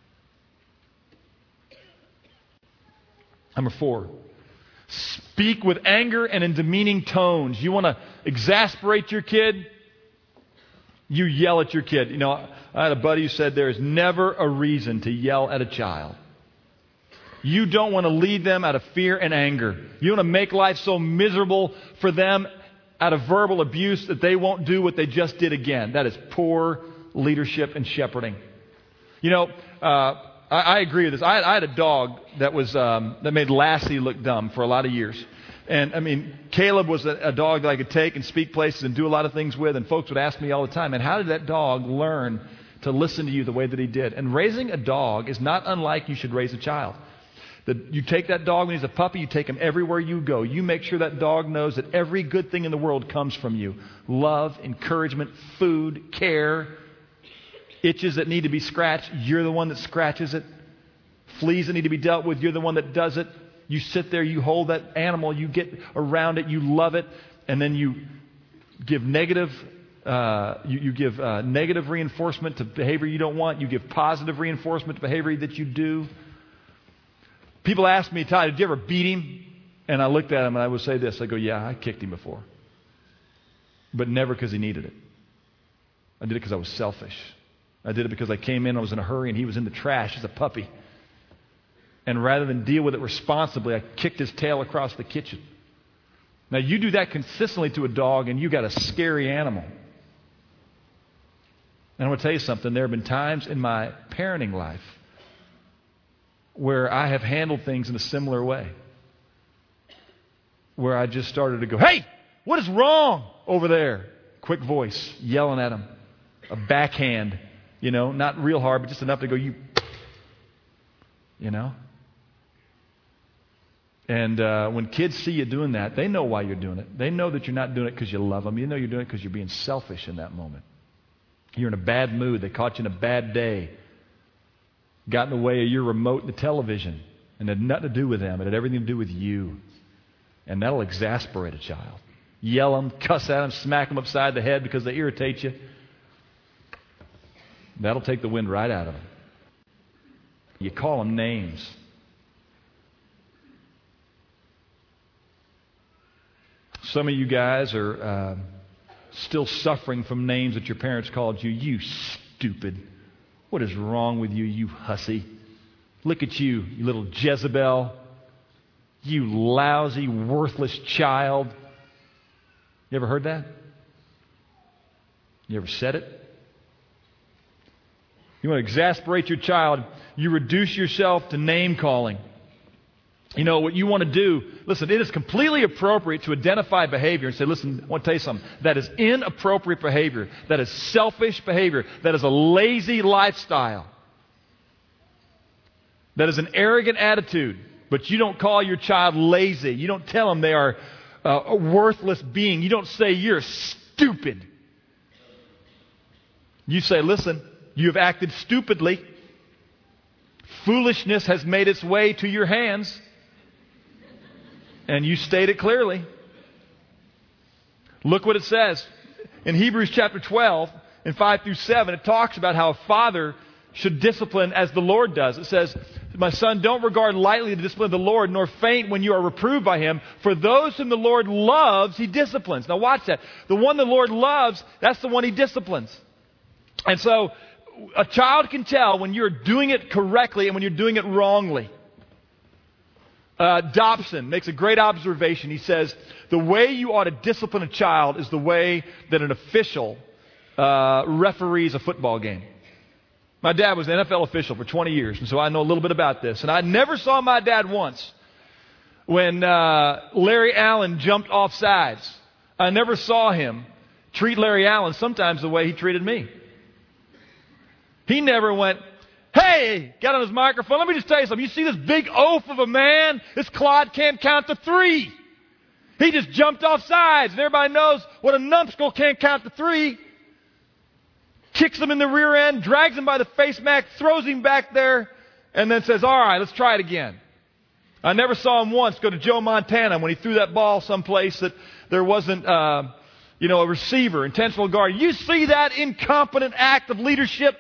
Number four, speak with anger and in demeaning tones. You want to exasperate your kid? You yell at your kid. You know, I had a buddy who said there is never a reason to yell at a child. You don't want to lead them out of fear and anger. You want to make life so miserable for them out of verbal abuse that they won't do what they just did again. That is poor leadership and shepherding. You know, uh, I, I agree with this. I, I had a dog that was um, that made Lassie look dumb for a lot of years. And, I mean, Caleb was a, a dog that I could take and speak places and do a lot of things with. And folks would ask me all the time, and how did that dog learn to listen to you the way that he did? And raising a dog is not unlike you should raise a child. The, you take that dog when he's a puppy, you take him everywhere you go. You make sure that dog knows that every good thing in the world comes from you. Love, encouragement, food, care. Itches that need to be scratched, you're the one that scratches it. Fleas that need to be dealt with, you're the one that does it. You sit there, you hold that animal, you get around it, you love it, and then you give negative uh, you, you give uh, negative reinforcement to behavior you don't want. You give positive reinforcement to behavior that you do. People ask me, Ty, did you ever beat him? And I looked at him and I would say this. I go, yeah, I kicked him before. But never because he needed it. I did it because I was selfish. I did it because I came in, I was in a hurry, and he was in the trash as a puppy. And rather than deal with it responsibly, I kicked his tail across the kitchen. Now, you do that consistently to a dog, and you got a scary animal. And I want to tell you something. There have been times in my parenting life where I have handled things in a similar way. Where I just started to go, hey, what is wrong over there? Quick voice, yelling at him. A backhand, you know, not real hard, but just enough to go, you, you know. And uh, when kids see you doing that, they know why you're doing it. They know that you're not doing it because you love them. You know you're doing it because you're being selfish in that moment. You're in a bad mood. They caught you in a bad day. Got in the way of your remote and the television. And it had nothing to do with them. It had everything to do with you. And that'll exasperate a child. Yell them, cuss at them, smack them upside the head because they irritate you. That'll take the wind right out of them. You call them names. Some of you guys are uh, still suffering from names that your parents called you. You stupid. What is wrong with you, you hussy? Look at you, you little Jezebel. You lousy, worthless child. You ever heard that? You ever said it? You want to exasperate your child, you reduce yourself to name calling. You know, what you want to do, listen, it is completely appropriate to identify behavior and say, listen, I want to tell you something. That is inappropriate behavior. That is selfish behavior. That is a lazy lifestyle. That is an arrogant attitude. But you don't call your child lazy. You don't tell them they are uh, a worthless being. You don't say you're stupid. You say, listen, you have acted stupidly. Foolishness has made its way to your hands. And you state it clearly. Look what it says. In Hebrews chapter twelve, in five through seven, it talks about how a father should discipline as the Lord does. It says, my son, don't regard lightly the discipline of the Lord, nor faint when you are reproved by him. For those whom the Lord loves, he disciplines. Now watch that. The one the Lord loves, that's the one he disciplines. And so, a child can tell when you're doing it correctly and when you're doing it wrongly. Uh, Dobson makes a great observation. He says, the way you ought to discipline a child is the way that an official uh, referees a football game. My dad was an N F L official for twenty years, and so I know a little bit about this. And I never saw my dad once when uh, Larry Allen jumped off sides. I never saw him treat Larry Allen sometimes the way he treated me. He never went, hey, got on his microphone. Let me just tell you something. You see this big oaf of a man? This clod can't count to three. He just jumped off sides. And everybody knows what a numbskull can't count to three. Kicks him in the rear end, drags him by the face mask, throws him back there, and then says, all right, let's try it again. I never saw him once go to Joe Montana when he threw that ball someplace that there wasn't, uh, you know, a receiver, intentional guard. You see that incompetent act of leadership?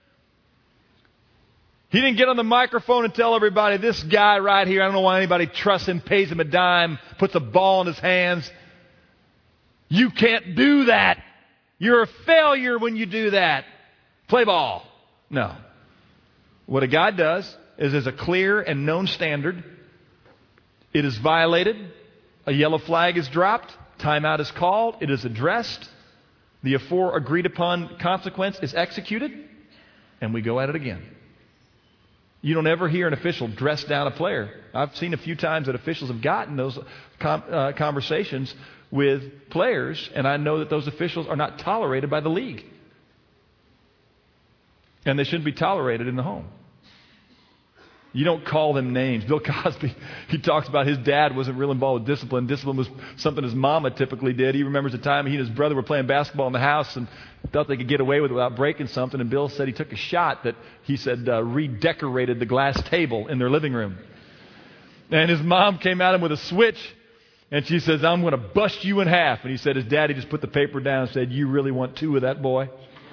He didn't get on the microphone and tell everybody, this guy right here, I don't know why anybody trusts him, pays him a dime, puts a ball in his hands. You can't do that. You're a failure when you do that. Play ball. No. What a guy does is there's a clear and known standard. It is violated. A yellow flag is dropped. Timeout is called. It is addressed. The afore agreed upon consequence is executed. And we go at it again. You don't ever hear an official dress down a player. I've seen a few times that officials have gotten those com- uh, conversations with players, and I know that those officials are not tolerated by the league. And they shouldn't be tolerated in the home. You don't call them names. Bill Cosby, he talks about his dad wasn't real involved with discipline. Discipline was something his mama typically did. He remembers the time he and his brother were playing basketball in the house and thought they could get away with it without breaking something. And Bill said he took a shot that he said uh, redecorated the glass table in their living room. And his mom came at him with a switch. And she says, I'm going to bust you in half. And he said his daddy just put the paper down and said, you really want two of that boy?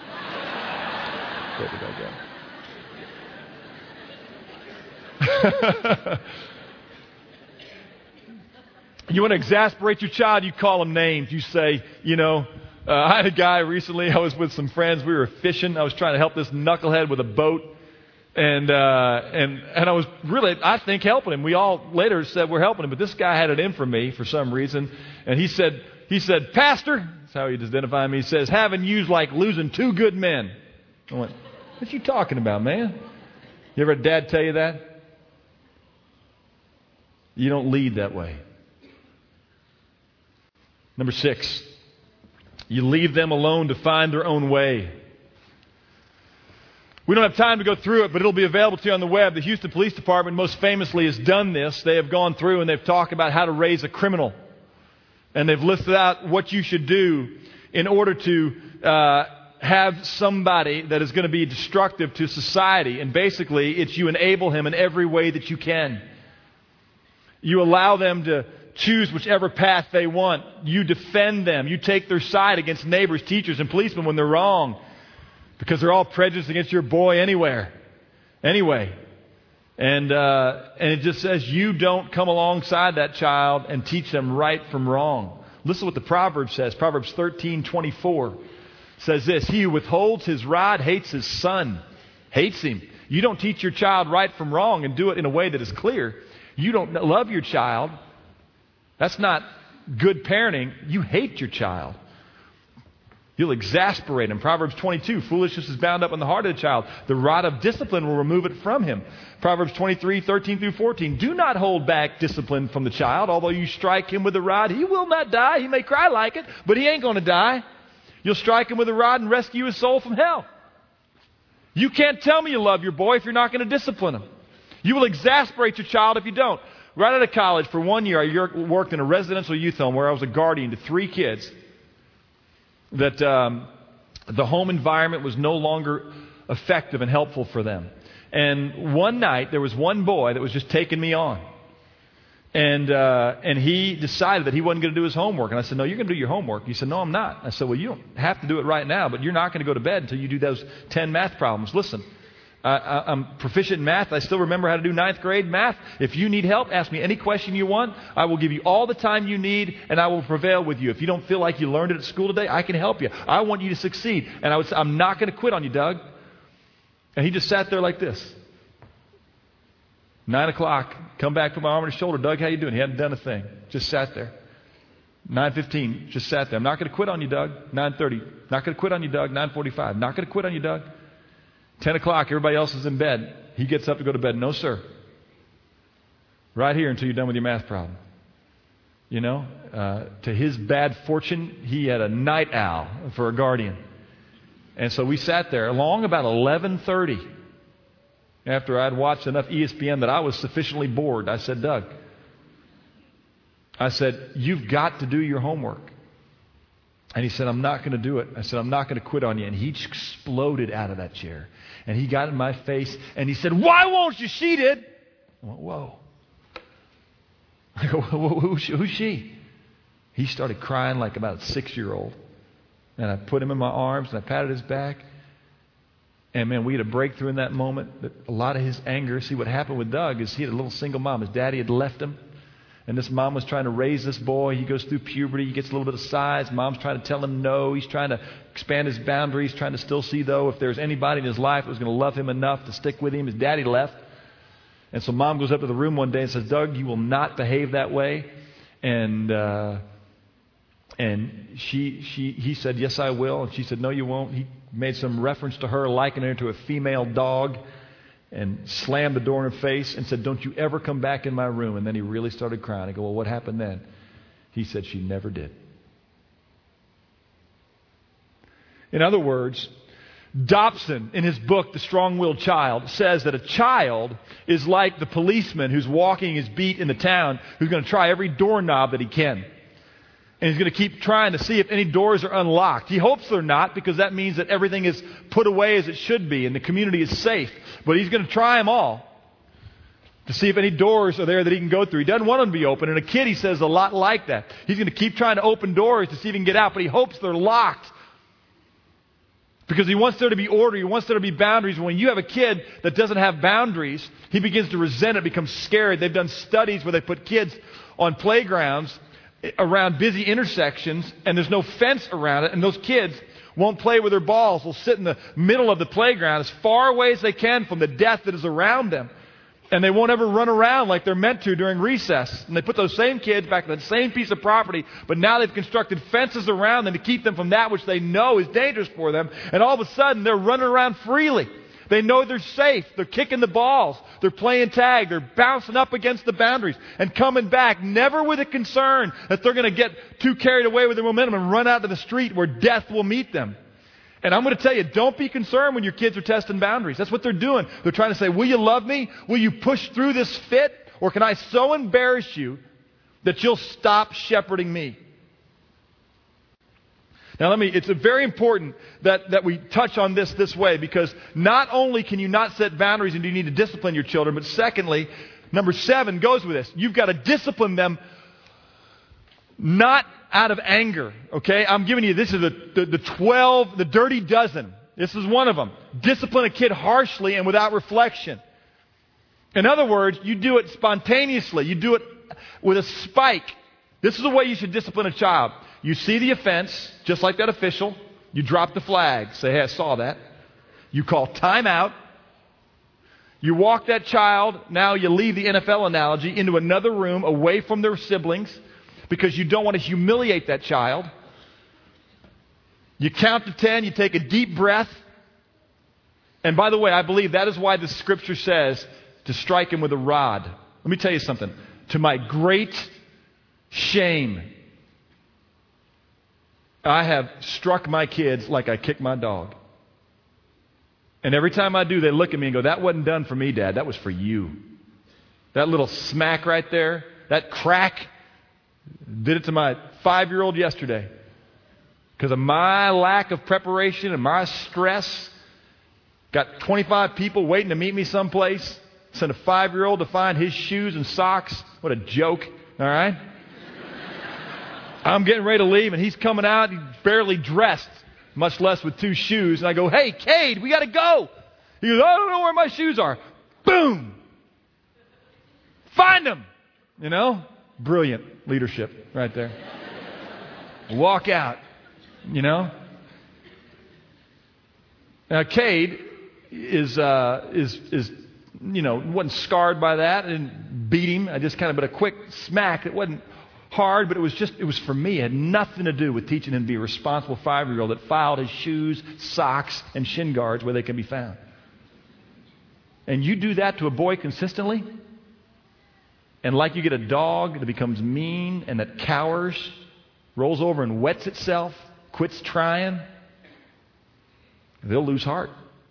You want to exasperate your child, you call them names. You say, you know, uh, I had a guy recently, I was with some friends, we were fishing. I was trying to help this knucklehead with a boat. And uh, and and I was really, I think, helping him. We all later said we're helping him, but this guy had it in for me for some reason. And he said, he said, Pastor, that's how he'd identify me. He says, having you's like losing two good men. I went, what you talking about, man? You ever had dad tell you that? You don't lead that way. Number six, you leave them alone to find their own way. We don't have time to go through it, but it'll be available to you on the web. The Houston Police Department most famously has done this. They have gone through and they've talked about how to raise a criminal. And they've listed out what you should do in order to uh, have somebody that is going to be destructive to society. And basically, it's you enable him in every way that you can. You allow them to choose whichever path they want. You defend them. You take their side against neighbors, teachers, and policemen when they're wrong. Because they're all prejudiced against your boy anywhere. Anyway. And uh, and it just says you don't come alongside that child and teach them right from wrong. Listen to what the Proverbs says. Proverbs thirteen twenty-four says this. He who withholds his rod hates his son. Hates him. You don't teach your child right from wrong and do it in a way that is clear. You don't love your child. That's not good parenting. You hate your child. You'll exasperate him. Proverbs twenty-two, foolishness is bound up in the heart of the child. The rod of discipline will remove it from him. Proverbs twenty-three, thirteen through fourteen. Do not hold back discipline from the child. Although you strike him with the rod, he will not die. He may cry like it, but he ain't going to die. You'll strike him with a rod and rescue his soul from hell. You can't tell me you love your boy if you're not going to discipline him. You will exasperate your child if you don't. Right out of college, for one year, I worked in a residential youth home where I was a guardian to three kids. That um, the home environment was no longer effective and helpful for them. And one night, there was one boy that was just taking me on. And uh, and he decided that he wasn't going to do his homework. And I said, no, you're going to do your homework. He said, no, I'm not. I said, well, you don't have to do it right now, but you're not going to go to bed until you do those ten math problems. Listen, I, I'm proficient in math. I still remember how to do ninth grade math. If you need help, ask me any question you want. I will give you all the time you need, and I will prevail with you. If you don't feel like you learned it at school today, I can help you. I want you to succeed. And I would say, I'm not going to quit on you, Doug. And he just sat there like this. Nine o'clock, come back, put my arm on his shoulder. Doug, how you doing? He hadn't done a thing. Just sat there. nine fifteen, just sat there. I'm not going to quit on you, Doug. nine thirty, not going to quit on you, Doug. nine forty-five, not going to quit on you, Doug. ten o'clock, everybody else is in bed. He gets up to go to bed. No, sir. Right here until you're done with your math problem. You know, uh, to his bad fortune, he had a night owl for a guardian. And so we sat there along about eleven thirty. After I'd watched enough E S P N that I was sufficiently bored, I said, Doug, I said, you've got to do your homework. And he said, I'm not going to do it. I said, I'm not going to quit on you. And he exploded out of that chair. And he got in my face and he said, why won't you? She did. I went, whoa. I go, who's she? He started crying like about a six-year-old. And I put him in my arms and I patted his back. And man, we had a breakthrough in that moment. That a lot of his anger, see what happened with Doug is he had a little single mom. His daddy had left him. And this mom was trying to raise this boy. He goes through puberty. He gets a little bit of size. Mom's trying to tell him no. He's trying to expand his boundaries, trying to still see, though, if there's anybody in his life that was going to love him enough to stick with him. His daddy left. And so Mom goes up to the room one day and says, Doug, you will not behave that way. And uh, and she she he said, yes, I will. And she said, no, you won't. He made some reference to her, likening her to a female dog, and slammed the door in her face and said, don't you ever come back in my room. And then he really started crying. I go, well, what happened then? He said, she never did. In other words, Dobson, in his book, The Strong-Willed Child, says that a child is like the policeman who's walking his beat in the town, who's going to try every doorknob that he can. And he's going to keep trying to see if any doors are unlocked. He hopes they're not, because that means that everything is put away as it should be and the community is safe. But he's going to try them all to see if any doors are there that he can go through. He doesn't want them to be open. And a kid, he says, a lot like that. He's going to keep trying to open doors to see if he can get out, but he hopes they're locked. Because he wants there to be order. He wants there to be boundaries. When you have a kid that doesn't have boundaries, he begins to resent it, becomes scared. They've done studies where they put kids on playgrounds around busy intersections, and there's no fence around it, and those kids won't play with their balls. They'll sit in the middle of the playground as far away as they can from the death that is around them. And they won't ever run around like they're meant to during recess. And they put those same kids back on the same piece of property, but now they've constructed fences around them to keep them from that which they know is dangerous for them. And all of a sudden, they're running around freely. They know they're safe. They're kicking the balls. They're playing tag. They're bouncing up against the boundaries and coming back, never with a concern that they're going to get too carried away with their momentum and run out to the street where death will meet them. And I'm going to tell you, don't be concerned when your kids are testing boundaries. That's what they're doing. They're trying to say, will you love me? Will you push through this fit? Or can I so embarrass you that you'll stop shepherding me? Now, let me, it's very important that, that we touch on this this way, because not only can you not set boundaries and do you need to discipline your children, but secondly, number seven goes with this. You've got to discipline them not out of anger. Okay? I'm giving you, this is the, the, the twelve, the dirty dozen. This is one of them. Discipline a kid harshly and without reflection. In other words, you do it spontaneously. You do it with a spike. This is the way you should discipline a child. You see the offense, just like that official. You drop the flag. Say, hey, I saw that. You call time out. You walk that child, now you leave the N F L analogy, into another room away from their siblings because you don't want to humiliate that child. You count to ten, you take a deep breath. And by the way, I believe that is why the scripture says to strike him with a rod. Let me tell you something. To my great shame, I have struck my kids like I kick my dog. And every time I do, they look at me and go, that wasn't done for me, Dad. That was for you. That little smack right there, that crack, did it to my five-year-old yesterday. Because of my lack of preparation and my stress. Got twenty-five people waiting to meet me someplace. Sent a five-year-old to find his shoes and socks. What a joke. All right? I'm getting ready to leave, and he's coming out. He's barely dressed, much less with two shoes. And I go, hey, Cade, we got to go. He goes, I don't know where my shoes are. Boom. Find them. You know? Brilliant leadership right there. Walk out. You know? Now, Cade is, uh, is, is, you know, wasn't scarred by that. I didn't beat him. I just kind of, but a quick smack. It wasn't hard, but it was just, it was for me. It had nothing to do with teaching him to be a responsible five-year-old that filed his shoes, socks, and shin guards where they can be found. And you do that to a boy consistently, and like you get a dog that becomes mean and that cowers, rolls over and wets itself, quits trying, they'll lose heart.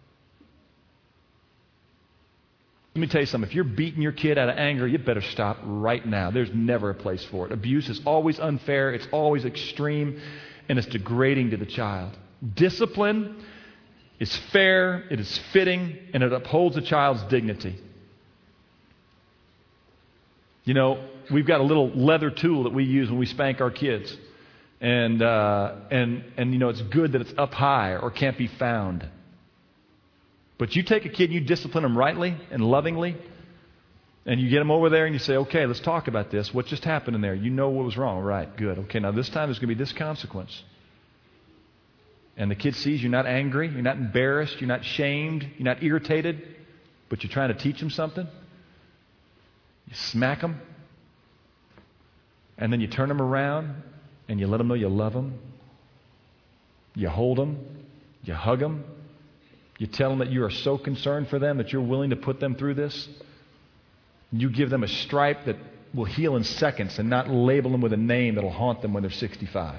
Let me tell you something. If you're beating your kid out of anger, you better stop right now. There's never a place for it. Abuse is always unfair. It's always extreme. And it's degrading to the child. Discipline is fair. It is fitting. And it upholds a child's dignity. You know, we've got a little leather tool that we use when we spank our kids. And, uh, and, and you know, it's good that it's up high or can't be found. But you take a kid and you discipline them rightly and lovingly, and you get them over there and you say, okay, let's talk about this. What just happened in there? You know what was wrong. Right, good. Okay, now this time there's going to be this consequence. And the kid sees you're not angry, you're not embarrassed, you're not shamed, you're not irritated, but you're trying to teach them something. You smack them, and then you turn them around, and you let them know you love them. You hold them, you hug them, you tell them that you are so concerned for them that you're willing to put them through this. You give them a stripe that will heal in seconds and not label them with a name that will haunt them when they're sixty-five.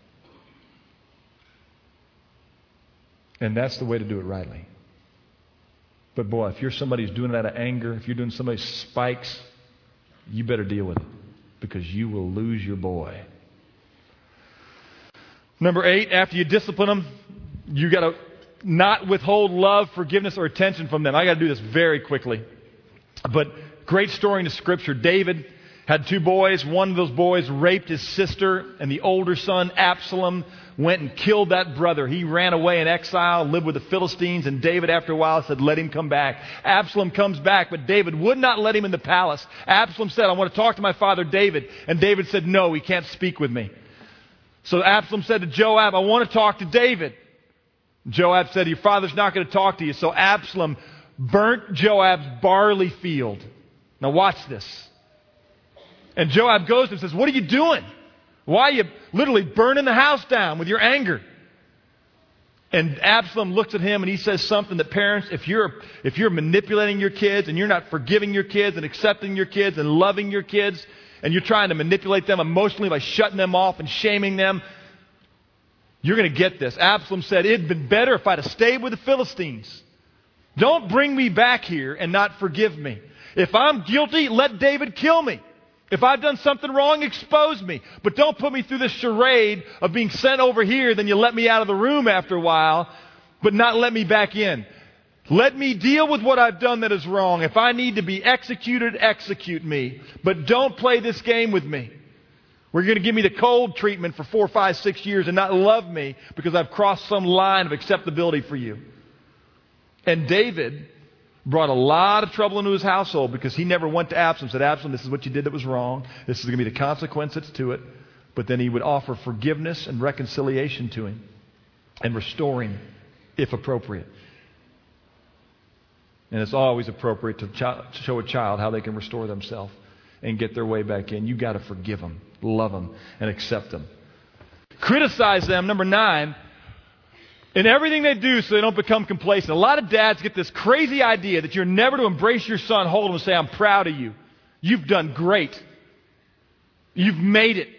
And that's the way to do it rightly. But boy, if you're somebody who's doing it out of anger, if you're doing somebody's spikes, you better deal with it, because you will lose your boy. Number eight, after you discipline them, you got to not withhold love, forgiveness, or attention from them. I got to do this very quickly. But great story in the Scripture. David had two boys. One of those boys raped his sister, and the older son, Absalom, went and killed that brother. He ran away in exile, lived with the Philistines, and David, after a while, said, let him come back. Absalom comes back, but David would not let him in the palace. Absalom said, I want to talk to my father David. And David said, no, he can't speak with me. So Absalom said to Joab, I want to talk to David. Joab said, your father's not going to talk to you. So Absalom burnt Joab's barley field. Now watch this. And Joab goes and says, what are you doing? Why are you literally burning the house down with your anger? And Absalom looks at him and he says something that parents, if you're if you're manipulating your kids and you're not forgiving your kids and accepting your kids and loving your kids, and you're trying to manipulate them emotionally by shutting them off and shaming them, you're going to get this. Absalom said, it'd been better if I'd have stayed with the Philistines. Don't bring me back here and not forgive me. If I'm guilty, let David kill me. If I've done something wrong, expose me. But don't put me through this charade of being sent over here, then you let me out of the room after a while, but not let me back in. Let me deal with what I've done that is wrong. If I need to be executed, execute me. But don't play this game with me. We're going to give me the cold treatment for four, five, six years and not love me because I've crossed some line of acceptability for you. And David brought a lot of trouble into his household because he never went to Absalom and said, Absalom, this is what you did that was wrong. This is going to be the consequences to it. But then he would offer forgiveness and reconciliation to him and restore him if appropriate. And it's always appropriate to, ch- to show a child how they can restore themselves and get their way back in. You've got to forgive them, love them, and accept them. Criticize them, number nine, in everything they do so they don't become complacent. A lot of dads get this crazy idea that you're never to embrace your son, hold him and say, I'm proud of you. You've done great. You've made it.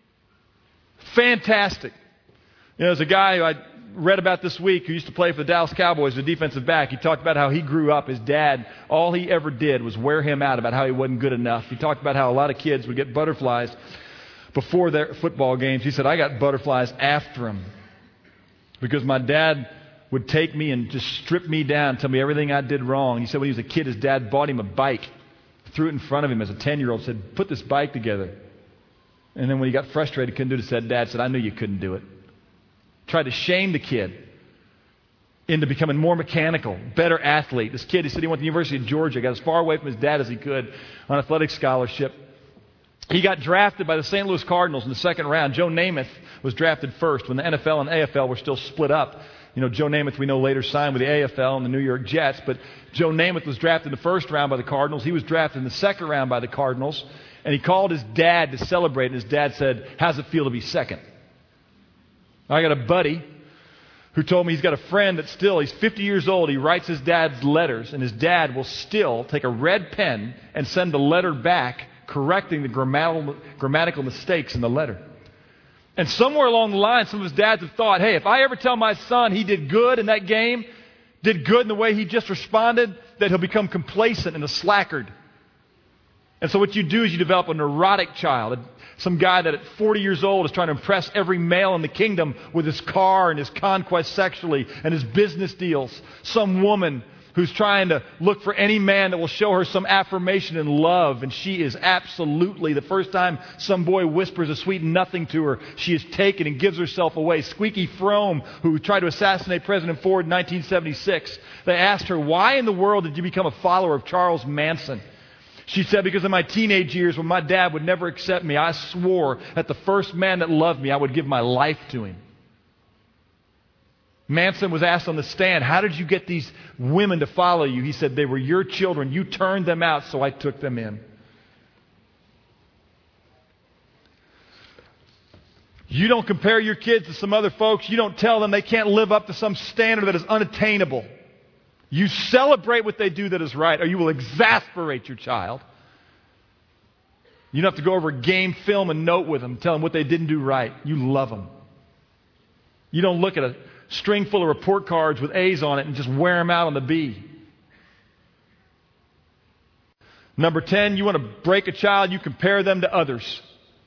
Fantastic. You know, there's a guy who I read about this week who used to play for the Dallas Cowboys, the defensive back. He talked about how he grew up. His dad, all he ever did was wear him out about how he wasn't good enough. He talked about how a lot of kids would get butterflies before their football games. He said, I got butterflies after them. Because my dad would take me and just strip me down, tell me everything I did wrong. He said when he was a kid, his dad bought him a bike, threw it in front of him as a ten-year-old, said, put this bike together. And then when he got frustrated, couldn't do it, said, Dad said, I knew you couldn't do it. Tried to shame the kid into becoming more mechanical, better athlete. This kid, he said he went to the University of Georgia, got as far away from his dad as he could on athletic scholarship. He got drafted by the Saint Louis Cardinals in the second round. Joe Namath was drafted first when the N F L and A F L were still split up. You know, Joe Namath, we know, later signed with the A F L and the New York Jets. But Joe Namath was drafted in the first round by the Cardinals. He was drafted in the second round by the Cardinals. And he called his dad to celebrate. And his dad said, how's it feel to be second? I got a buddy who told me he's got a friend that still, he's fifty years old. He writes his dad's letters. And his dad will still take a red pen and send the letter back, correcting the grammatical, grammatical mistakes in the letter. And somewhere along the line, some of his dads have thought, hey, if I ever tell my son he did good in that game, did good in the way he just responded, that he'll become complacent and a slackard. And so what you do is you develop a neurotic child, some guy that at forty years old is trying to impress every male in the kingdom with his car and his conquest sexually and his business deals. Some woman who's trying to look for any man that will show her some affirmation and love. And she is absolutely, the first time some boy whispers a sweet nothing to her, she is taken and gives herself away. Squeaky Fromme, who tried to assassinate President Ford in nineteen seventy-six, they asked her, why in the world did you become a follower of Charles Manson? She said, because in my teenage years when my dad would never accept me, I swore that the first man that loved me, I would give my life to him. Manson was asked on the stand, how did you get these women to follow you? He said, they were your children. You turned them out, so I took them in. You don't compare your kids to some other folks. You don't tell them they can't live up to some standard that is unattainable. You celebrate what they do that is right, or you will exasperate your child. You don't have to go over game, film, and note with them, tell them what they didn't do right. You love them. You don't look at a string full of report cards with A's on it and just wear them out on the B. Number ten, you want to break a child, you compare them to others.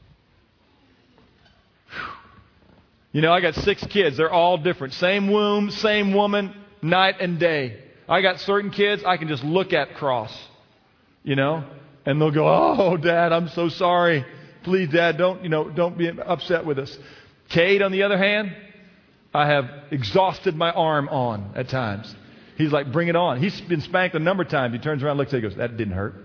You know, I got six kids. They're all different. Same womb, same woman, night and day. I got certain kids I can just look at cross, you know, and they'll go, oh, Dad, I'm so sorry. Please, Dad, don't, you know, don't be upset with us. Cade, on the other hand, I have exhausted my arm on at times. He's like, bring it on. He's been spanked a number of times. He turns around, looks at it, and goes, that didn't hurt.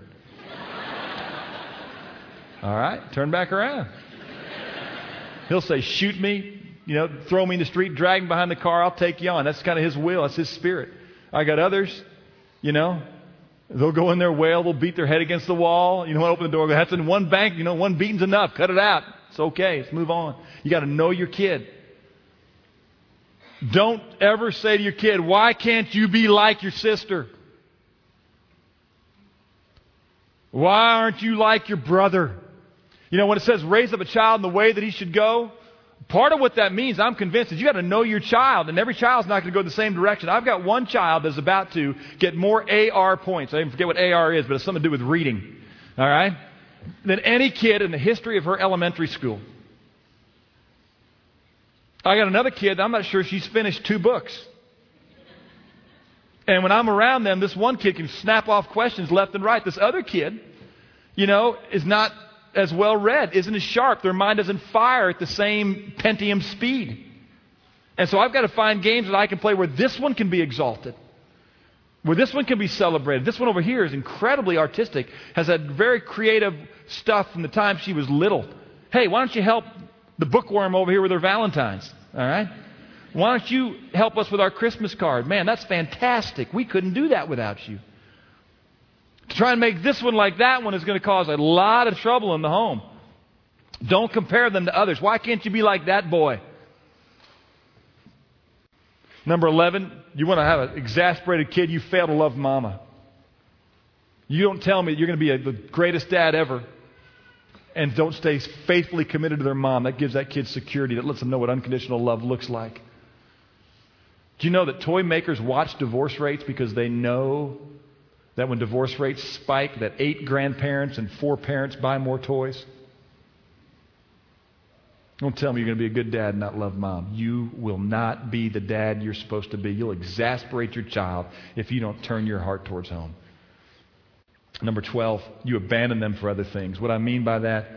All right, turn back around. He'll say, shoot me, you know, throw me in the street, drag me behind the car, I'll take you on. That's kind of his will. That's his spirit. I got others, you know, they'll go in there, wail, they'll beat their head against the wall. You know, open the door, that's in one bank, you know, one beating's enough. Cut it out. It's okay. Let's move on. You got to know your kid. Don't ever say to your kid, why can't you be like your sister? Why aren't you like your brother? You know, when it says raise up a child in the way that he should go, part of what that means, I'm convinced, is you got to know your child. And every child's not going to go the same direction. I've got one child that's about to get more A R points. I even forget what A R is, but it's something to do with reading. All right? Than any kid in the history of her elementary school. I got another kid, I'm not sure she's finished two books. And when I'm around them, this one kid can snap off questions left and right. This other kid, you know, is not as well read, isn't as sharp. Their mind doesn't fire at the same Pentium speed. And so I've got to find games that I can play where this one can be exalted, where this one can be celebrated. This one over here is incredibly artistic, has had very creative stuff from the time she was little. Hey, why don't you help the bookworm over here with her Valentines? All right? Why don't you help us with our Christmas card? Man, that's fantastic. We couldn't do that without you. To try and make this one like that one is going to cause a lot of trouble in the home. Don't compare them to others. Why can't you be like that boy? Number eleven, you want to have an exasperated kid, you fail to love mama. You don't tell me you're going to be a, the greatest dad ever and don't stay faithfully committed to their mom. That gives that kid security. That lets them know what unconditional love looks like. Do you know that toy makers watch divorce rates because they know that when divorce rates spike, that eight grandparents and four parents buy more toys? Don't tell me you're going to be a good dad and not love mom. You will not be the dad you're supposed to be. You'll exasperate your child if you don't turn your heart towards home. Number twelve, you abandon them for other things. What I mean by that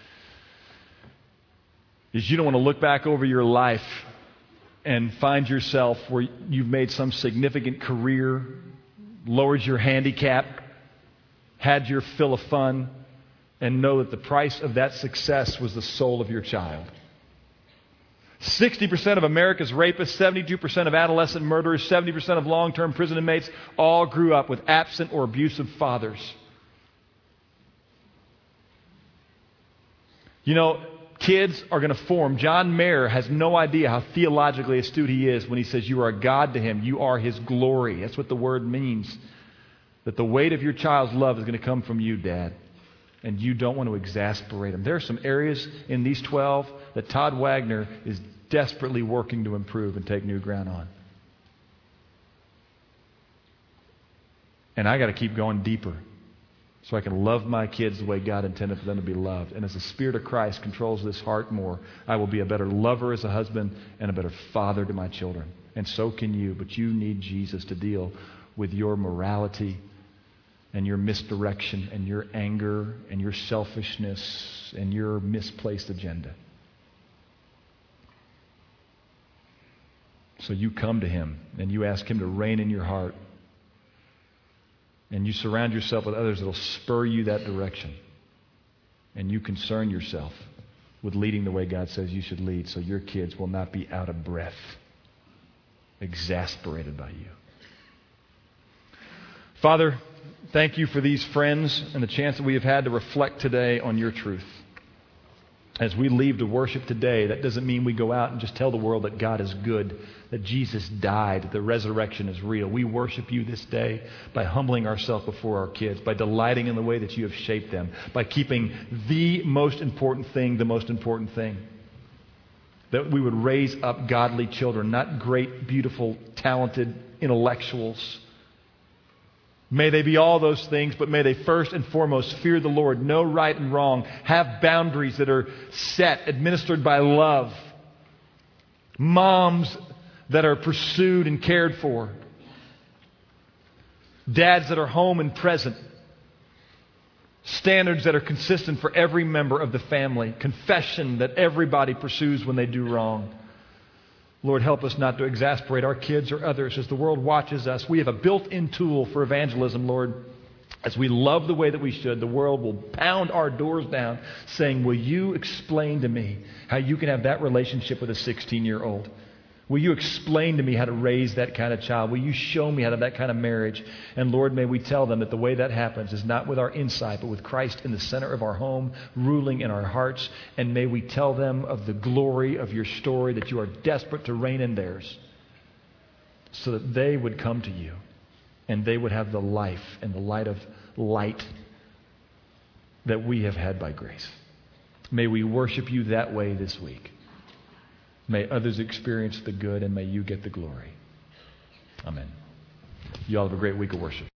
is you don't want to look back over your life and find yourself where you've made some significant career, lowered your handicap, had your fill of fun, and know that the price of that success was the soul of your child. sixty percent of America's rapists, seventy-two percent of adolescent murderers, seventy percent of long-term prison inmates all grew up with absent or abusive fathers. You know, kids are going to form. John Mayer has no idea how theologically astute he is when he says you are a God to him. You are his glory. That's what the word means. That the weight of your child's love is going to come from you, Dad. And you don't want to exasperate them. There are some areas in these twelve that Todd Wagner is desperately working to improve and take new ground on. And I got to keep going deeper so I can love my kids the way God intended for them to be loved. And as the Spirit of Christ controls this heart more, I will be a better lover as a husband and a better father to my children. And so can you, but you need Jesus to deal with your morality and your misdirection and your anger and your selfishness and your misplaced agenda. So you come to Him and you ask Him to reign in your heart. And you surround yourself with others that will spur you that direction. And you concern yourself with leading the way God says you should lead, so your kids will not be out of breath, exasperated by you. Father, thank you for these friends and the chance that we have had to reflect today on your truth. As we leave to worship today, that doesn't mean we go out and just tell the world that God is good, that Jesus died, that the resurrection is real. We worship you this day by humbling ourselves before our kids, by delighting in the way that you have shaped them, by keeping the most important thing the most important thing. That we would raise up godly children, not great, beautiful, talented intellectuals. May they be all those things, but may they first and foremost fear the Lord, know right and wrong, have boundaries that are set, administered by love. Moms that are pursued and cared for. Dads that are home and present. Standards that are consistent for every member of the family. Confession that everybody pursues when they do wrong. Lord, help us not to exasperate our kids or others as the world watches us. We have a built-in tool for evangelism, Lord. As we love the way that we should, the world will pound our doors down saying, will you explain to me how you can have that relationship with a sixteen-year-old? Will you explain to me how to raise that kind of child? Will you show me how to have that kind of marriage? And Lord, may we tell them that the way that happens is not with our insight, but with Christ in the center of our home, ruling in our hearts. And may we tell them of the glory of your story, that you are desperate to reign in theirs, so that they would come to you and they would have the life and the light of light that we have had by grace. May we worship you that way this week. May others experience the good, and may you get the glory. Amen. You all have a great week of worship.